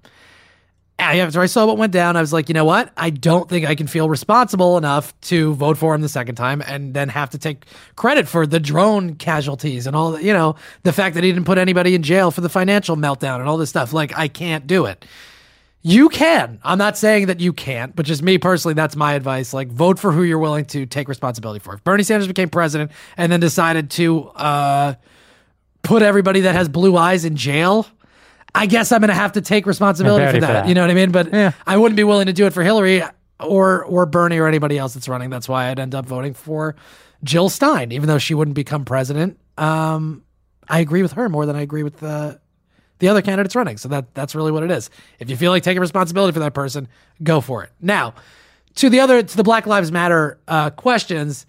And after I saw what went down, I was like, you know what? I don't think I can feel responsible enough to vote for him the second time and then have to take credit for the drone casualties and all that, you know, the fact that he didn't put anybody in jail for the financial meltdown and all this stuff. Like, I can't do it. You can. I'm not saying that you can't, but just me personally, that's my advice. Like, vote for who you're willing to take responsibility for. If Bernie Sanders became president and then decided to uh, put everybody that has blue eyes in jail, I guess I'm going to have to take responsibility for for that. that. You know what I mean? But Yeah. I wouldn't be willing to do it for Hillary or or Bernie or anybody else that's running. That's why I'd end up voting for Jill Stein, even though she wouldn't become president. Um, I agree with her more than I agree with the the other candidates running. So that that's really what it is. If you feel like taking responsibility for that person, go for it. Now, to the other, to the Black Lives Matter uh, questions,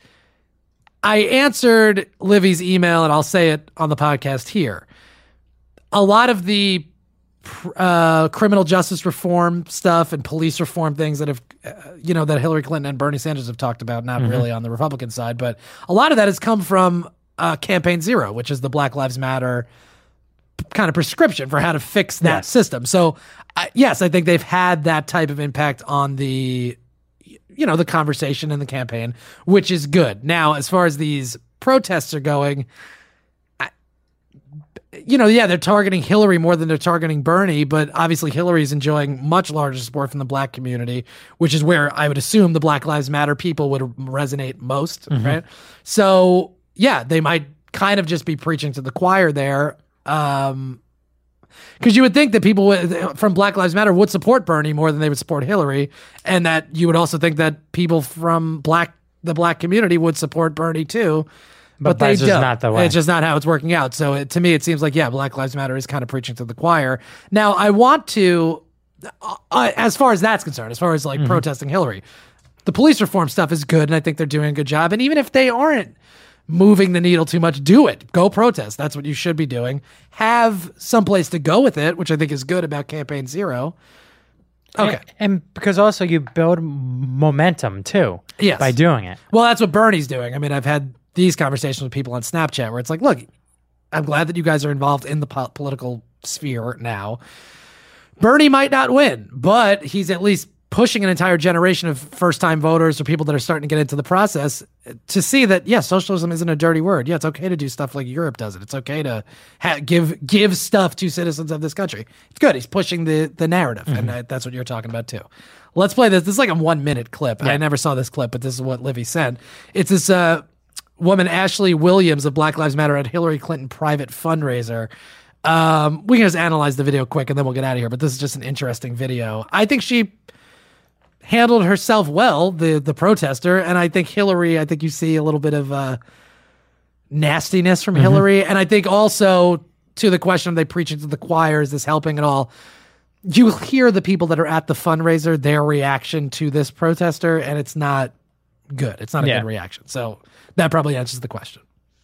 I answered Livy's email, and I'll say it on the podcast here. A lot of the uh, criminal justice reform stuff and police reform things that have, uh, you know, that Hillary Clinton and Bernie Sanders have talked about, not Mhm. really on the Republican side, but a lot of that has come from uh, Campaign Zero, which is the Black Lives Matter kind of prescription for how to fix that Yes. system. So, uh, yes, I think they've had that type of impact on the, you know, the conversation and the campaign, which is good. Now, as far as these protests are going, I, you know, yeah, they're targeting Hillary more than they're targeting Bernie, but obviously Hillary's enjoying much larger support from the black community, which is where I would assume the Black Lives Matter people would resonate most, Mhm. right? So, yeah, they might kind of just be preaching to the choir there. Um, because you would think that people would, from Black Lives Matter would support Bernie more than they would support Hillary, and that you would also think that people from black the black community would support Bernie too. But But, they that's just don't. not the way. It's just not how it's working out. So it, to me, it seems like, yeah, Black Lives Matter is kind of preaching to the choir. Now, I want to, uh, as far as that's concerned, as far as like Mhm. protesting Hillary, the police reform stuff is good, and I think they're doing a good job. And even if they aren't moving the needle too much, do it. Go protest. That's what you should be doing. Have someplace to go with it, which I think is good about Campaign Zero. Okay. And, and because also you build momentum too. Yes. By doing it. Well, that's what Bernie's doing. I mean, I've had these conversations with people on Snapchat where it's like, look, I'm glad that you guys are involved in the po- political sphere now. Bernie might not win, but he's at least pushing an entire generation of first-time voters or people that are starting to get into the process to see that, yeah, socialism isn't a dirty word. Yeah, it's okay to do stuff like Europe does it. It's okay to ha- give give stuff to citizens of this country. It's good. He's pushing the, the narrative, and uh, that's what you're talking about too. Let's play this. This is like a one-minute clip. I never saw this clip, but this is what Livy said. It's this uh, woman, Ashley Williams of Black Lives Matter, at Hillary Clinton private fundraiser. Um, we can just analyze the video quick, and then we'll get out of here, but this is just an interesting video. I think she handled herself well, the the protester, and I think Hillary, I think you see a little bit of uh, nastiness from Mhm. Hillary, and I think also to the question of they preaching to the choir, is this helping at all? You hear the people that are at the fundraiser, their reaction to this protester, and it's not good. It's not a Yeah. good reaction. So that probably answers the question.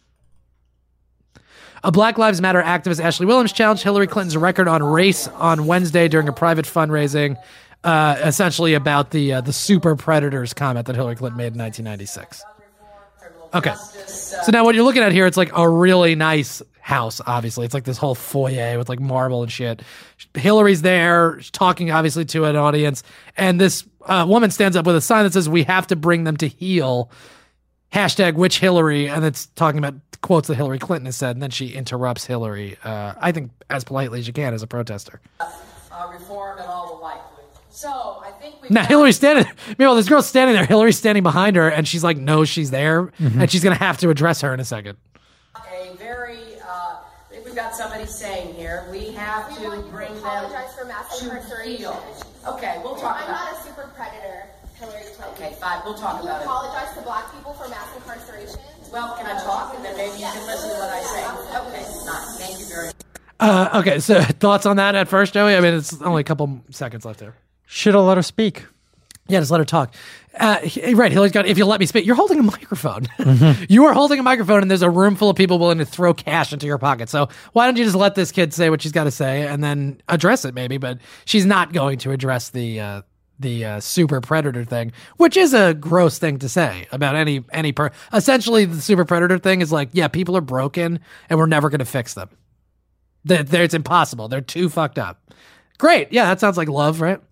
A Black Lives Matter activist, Ashley Williams, challenged Hillary Clinton's record on race on Wednesday during a private fundraising, uh, essentially about the uh, the super predators comment that Hillary Clinton made in nineteen ninety-six. Okay. So now what you're looking at here, it's like a really nice house, obviously. It's like this whole foyer with like marble and shit. Hillary's there talking obviously to an audience, and this uh, woman stands up with a sign that says, "We have to bring them to heel." Hashtag which Hillary, and it's talking about quotes that Hillary Clinton has said, and then she interrupts Hillary, uh, I think as politely as you can as a protester. Uh, reform and all the like. So I think we Now Hillary's standing there. Meanwhile, this girl's standing there. Hillary's standing behind her, and she's like, knows she's there, Mhm. and she's going to have to address her in a second. a very, uh, I think we've got somebody saying here, we have We to want you bring to them apologize for mass to incarceration. heel. Okay, we'll talk I'm about not it. a super predator, Hillary Clinton. Okay, fine, we'll talk Can about you it. apologize to black people for mass incarceration? Well, can I talk, and then maybe you can listen to what I say? Okay, not. Thank you very much. Uh, okay, so thoughts on that at first, Joey? I mean, it's only a couple seconds left there. Should have let her speak. Yeah, just let her talk. Uh, he- right, Hillary's got, if you'll let me speak, you're holding a microphone. Mm-hmm. You are holding a microphone, and there's a room full of people willing to throw cash into your pocket. So why don't you just let this kid say what she's got to say and then address it maybe? But she's not going to address the uh, the uh, super predator thing, which is a gross thing to say about any any per. Essentially, the super predator thing is like, yeah, people are broken, and we're never going to fix them. They're, they're, it's impossible. They're too fucked up. Great. Yeah, that sounds like love, right?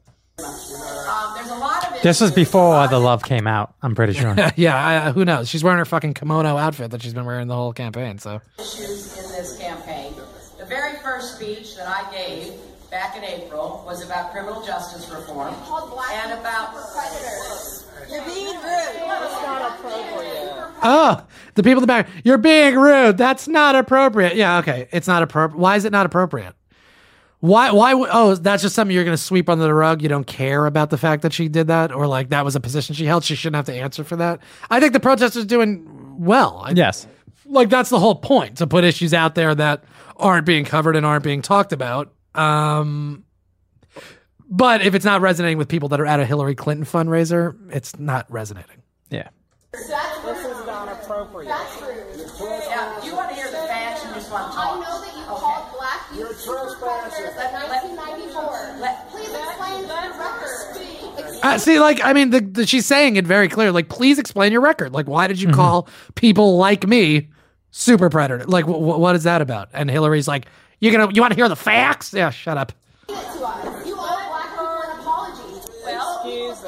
Um, there's a lot of This was before the love came out, I'm pretty sure. yeah, I, who knows? She's wearing her fucking kimono outfit that she's been wearing the whole campaign. So issues in this campaign. The very first speech that I gave back in April was about criminal justice reform and about predators. You're being rude. That's not appropriate. Oh, the people in the back, you're being rude. That's not appropriate. Yeah, okay. It's not appropriate. Why is it not appropriate? Why, why, would- oh, that's just something you're going to sweep under the rug. You don't care about the fact that she did that, or like that was a position she held. She shouldn't have to answer for that. I think the protesters doing well. I- Yes. Like that's the whole point, to put issues out there that aren't being covered and aren't being talked about. Um, but if it's not resonating with people that are at a Hillary Clinton fundraiser, it's not resonating. Yeah. This is not appropriate. That's rude. Yeah, you want to hear the facts, you just want to talk. I know that you called black youth super predators in nineteen ninety-four. Please explain your record. Uh, see, like, I mean, the, the, she's saying it very clear. Like, please explain your record. Like, why did you Mhm. call people like me super predator? Like, wh- wh- what is that about? And Hillary's like, you gonna, you want to hear the facts? Yeah, shut up. You owe black people an apology. Well, excuse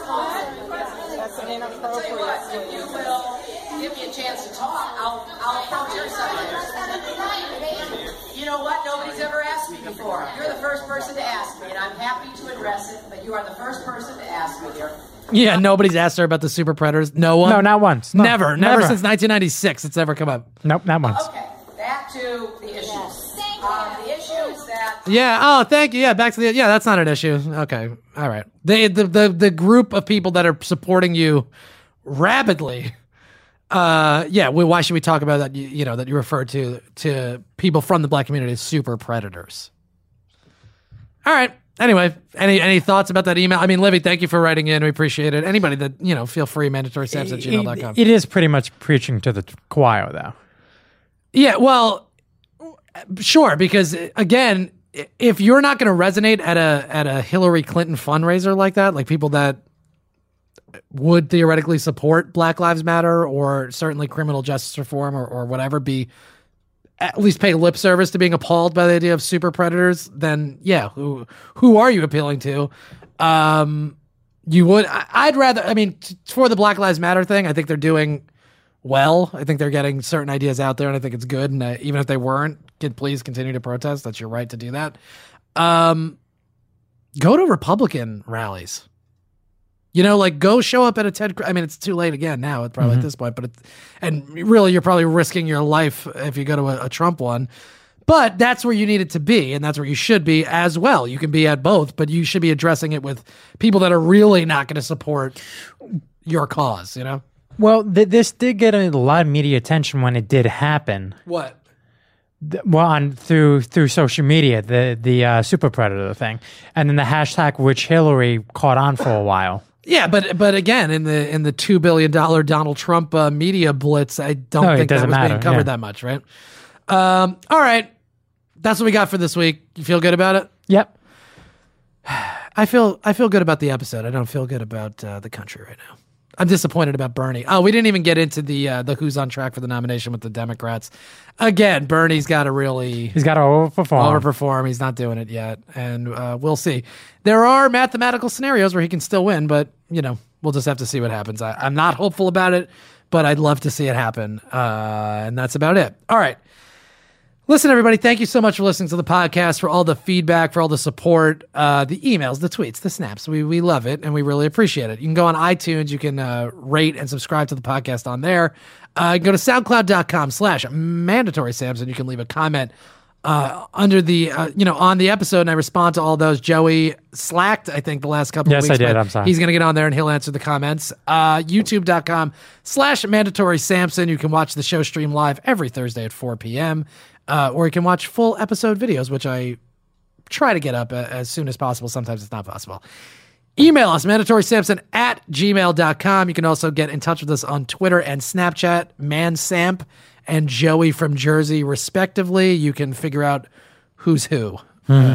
us. That's inappropriate. Tell you what, if you will give me a chance to talk, I'll, I'll approach your side. You know know what? Nobody's ever asked me before. You're the first person to ask me, and I'm happy to address it, but you are the first person to ask me here. Yeah, nobody's asked her about the super predators. No one? No, not once. No, never, never. never. Since nineteen ninety-six, it's ever come up. Nope, not once. Okay, back to the issues. Uh, the issues that... Yeah, oh, thank you. Yeah, back to the... Yeah, that's not an issue. Okay, all right. They, the, the, the group of people that are supporting you rapidly... Uh, yeah. Well, why should we talk about that? You, you know, that you refer to to people from the black community as super predators. All right. Anyway, any any thoughts about that email? I mean, Livy, thank you for writing in. We appreciate it. Anybody that, you know, feel free, mandatory saps at gmail dot com. It is pretty much preaching to the choir, though. Yeah, well, sure, because again, if you're not going to resonate at a at a Hillary Clinton fundraiser like that, like people that would theoretically support Black Lives Matter or certainly criminal justice reform or, or whatever, be at least pay lip service to being appalled by the idea of super predators, then yeah, who who are you appealing to? Um, you would, I, I'd rather, I mean, t- for the Black Lives Matter thing, I think they're doing well. I think they're getting certain ideas out there, and I think it's good. And uh, even if they weren't, kid, please continue to protest. That's your right to do that. Um, go to Republican rallies. You know, like go show up at a Ted. I mean, it's too late again now. It's probably Mm-hmm. at this point, but it's, and really, you're probably risking your life if you go to a, a Trump one. But that's where you need it to be, and that's where you should be as well. You can be at both, but you should be addressing it with people that are really not going to support your cause. You know. Well, th- this did get a lot of media attention when it did happen. What? Th- Well, on through through social media, the the uh, super predator thing, and then the hashtag which Hillary caught on for a while. Yeah, but but again, in the in the two billion dollar Donald Trump uh, media blitz, I don't No, it think that doesn't was being matter, covered yeah. that much, right? Um, all right, that's what we got for this week. You feel good about it? Yep. I feel I feel good about the episode. I don't feel good about uh, the country right now. I'm disappointed about Bernie. Oh, we didn't even get into the uh, the who's on track for the nomination with the Democrats. Again, Bernie's got to really He's got to overperform. overperform. He's not doing it yet, and uh, we'll see. There are mathematical scenarios where he can still win, but you know we'll just have to see what happens. I, I'm not hopeful about it, but I'd love to see it happen, uh, and that's about it. All right. Listen, everybody, thank you so much for listening to the podcast, for all the feedback, for all the support, uh, the emails, the tweets, the snaps. We we love it, and we really appreciate it. You can go on iTunes. You can uh, rate and subscribe to the podcast on there. Uh, go to soundcloud.com slash mandatory Samson. You can leave a comment uh, under the, uh, you know, on the episode, and I respond to all those. Joey slacked, I think, the last couple Yes, of weeks. I did. but I'm sorry. He's going to get on there, and he'll answer the comments. Uh, YouTube.com slash mandatory Samson. You can watch the show stream live every Thursday at four p.m., Uh, or you can watch full episode videos, which I try to get up a, as soon as possible. Sometimes it's not possible. Email us, mandatorysamson at gmail dot com. You can also get in touch with us on Twitter and Snapchat, ManSamp and Joey from Jersey, respectively. You can figure out who's who. Mm-hmm.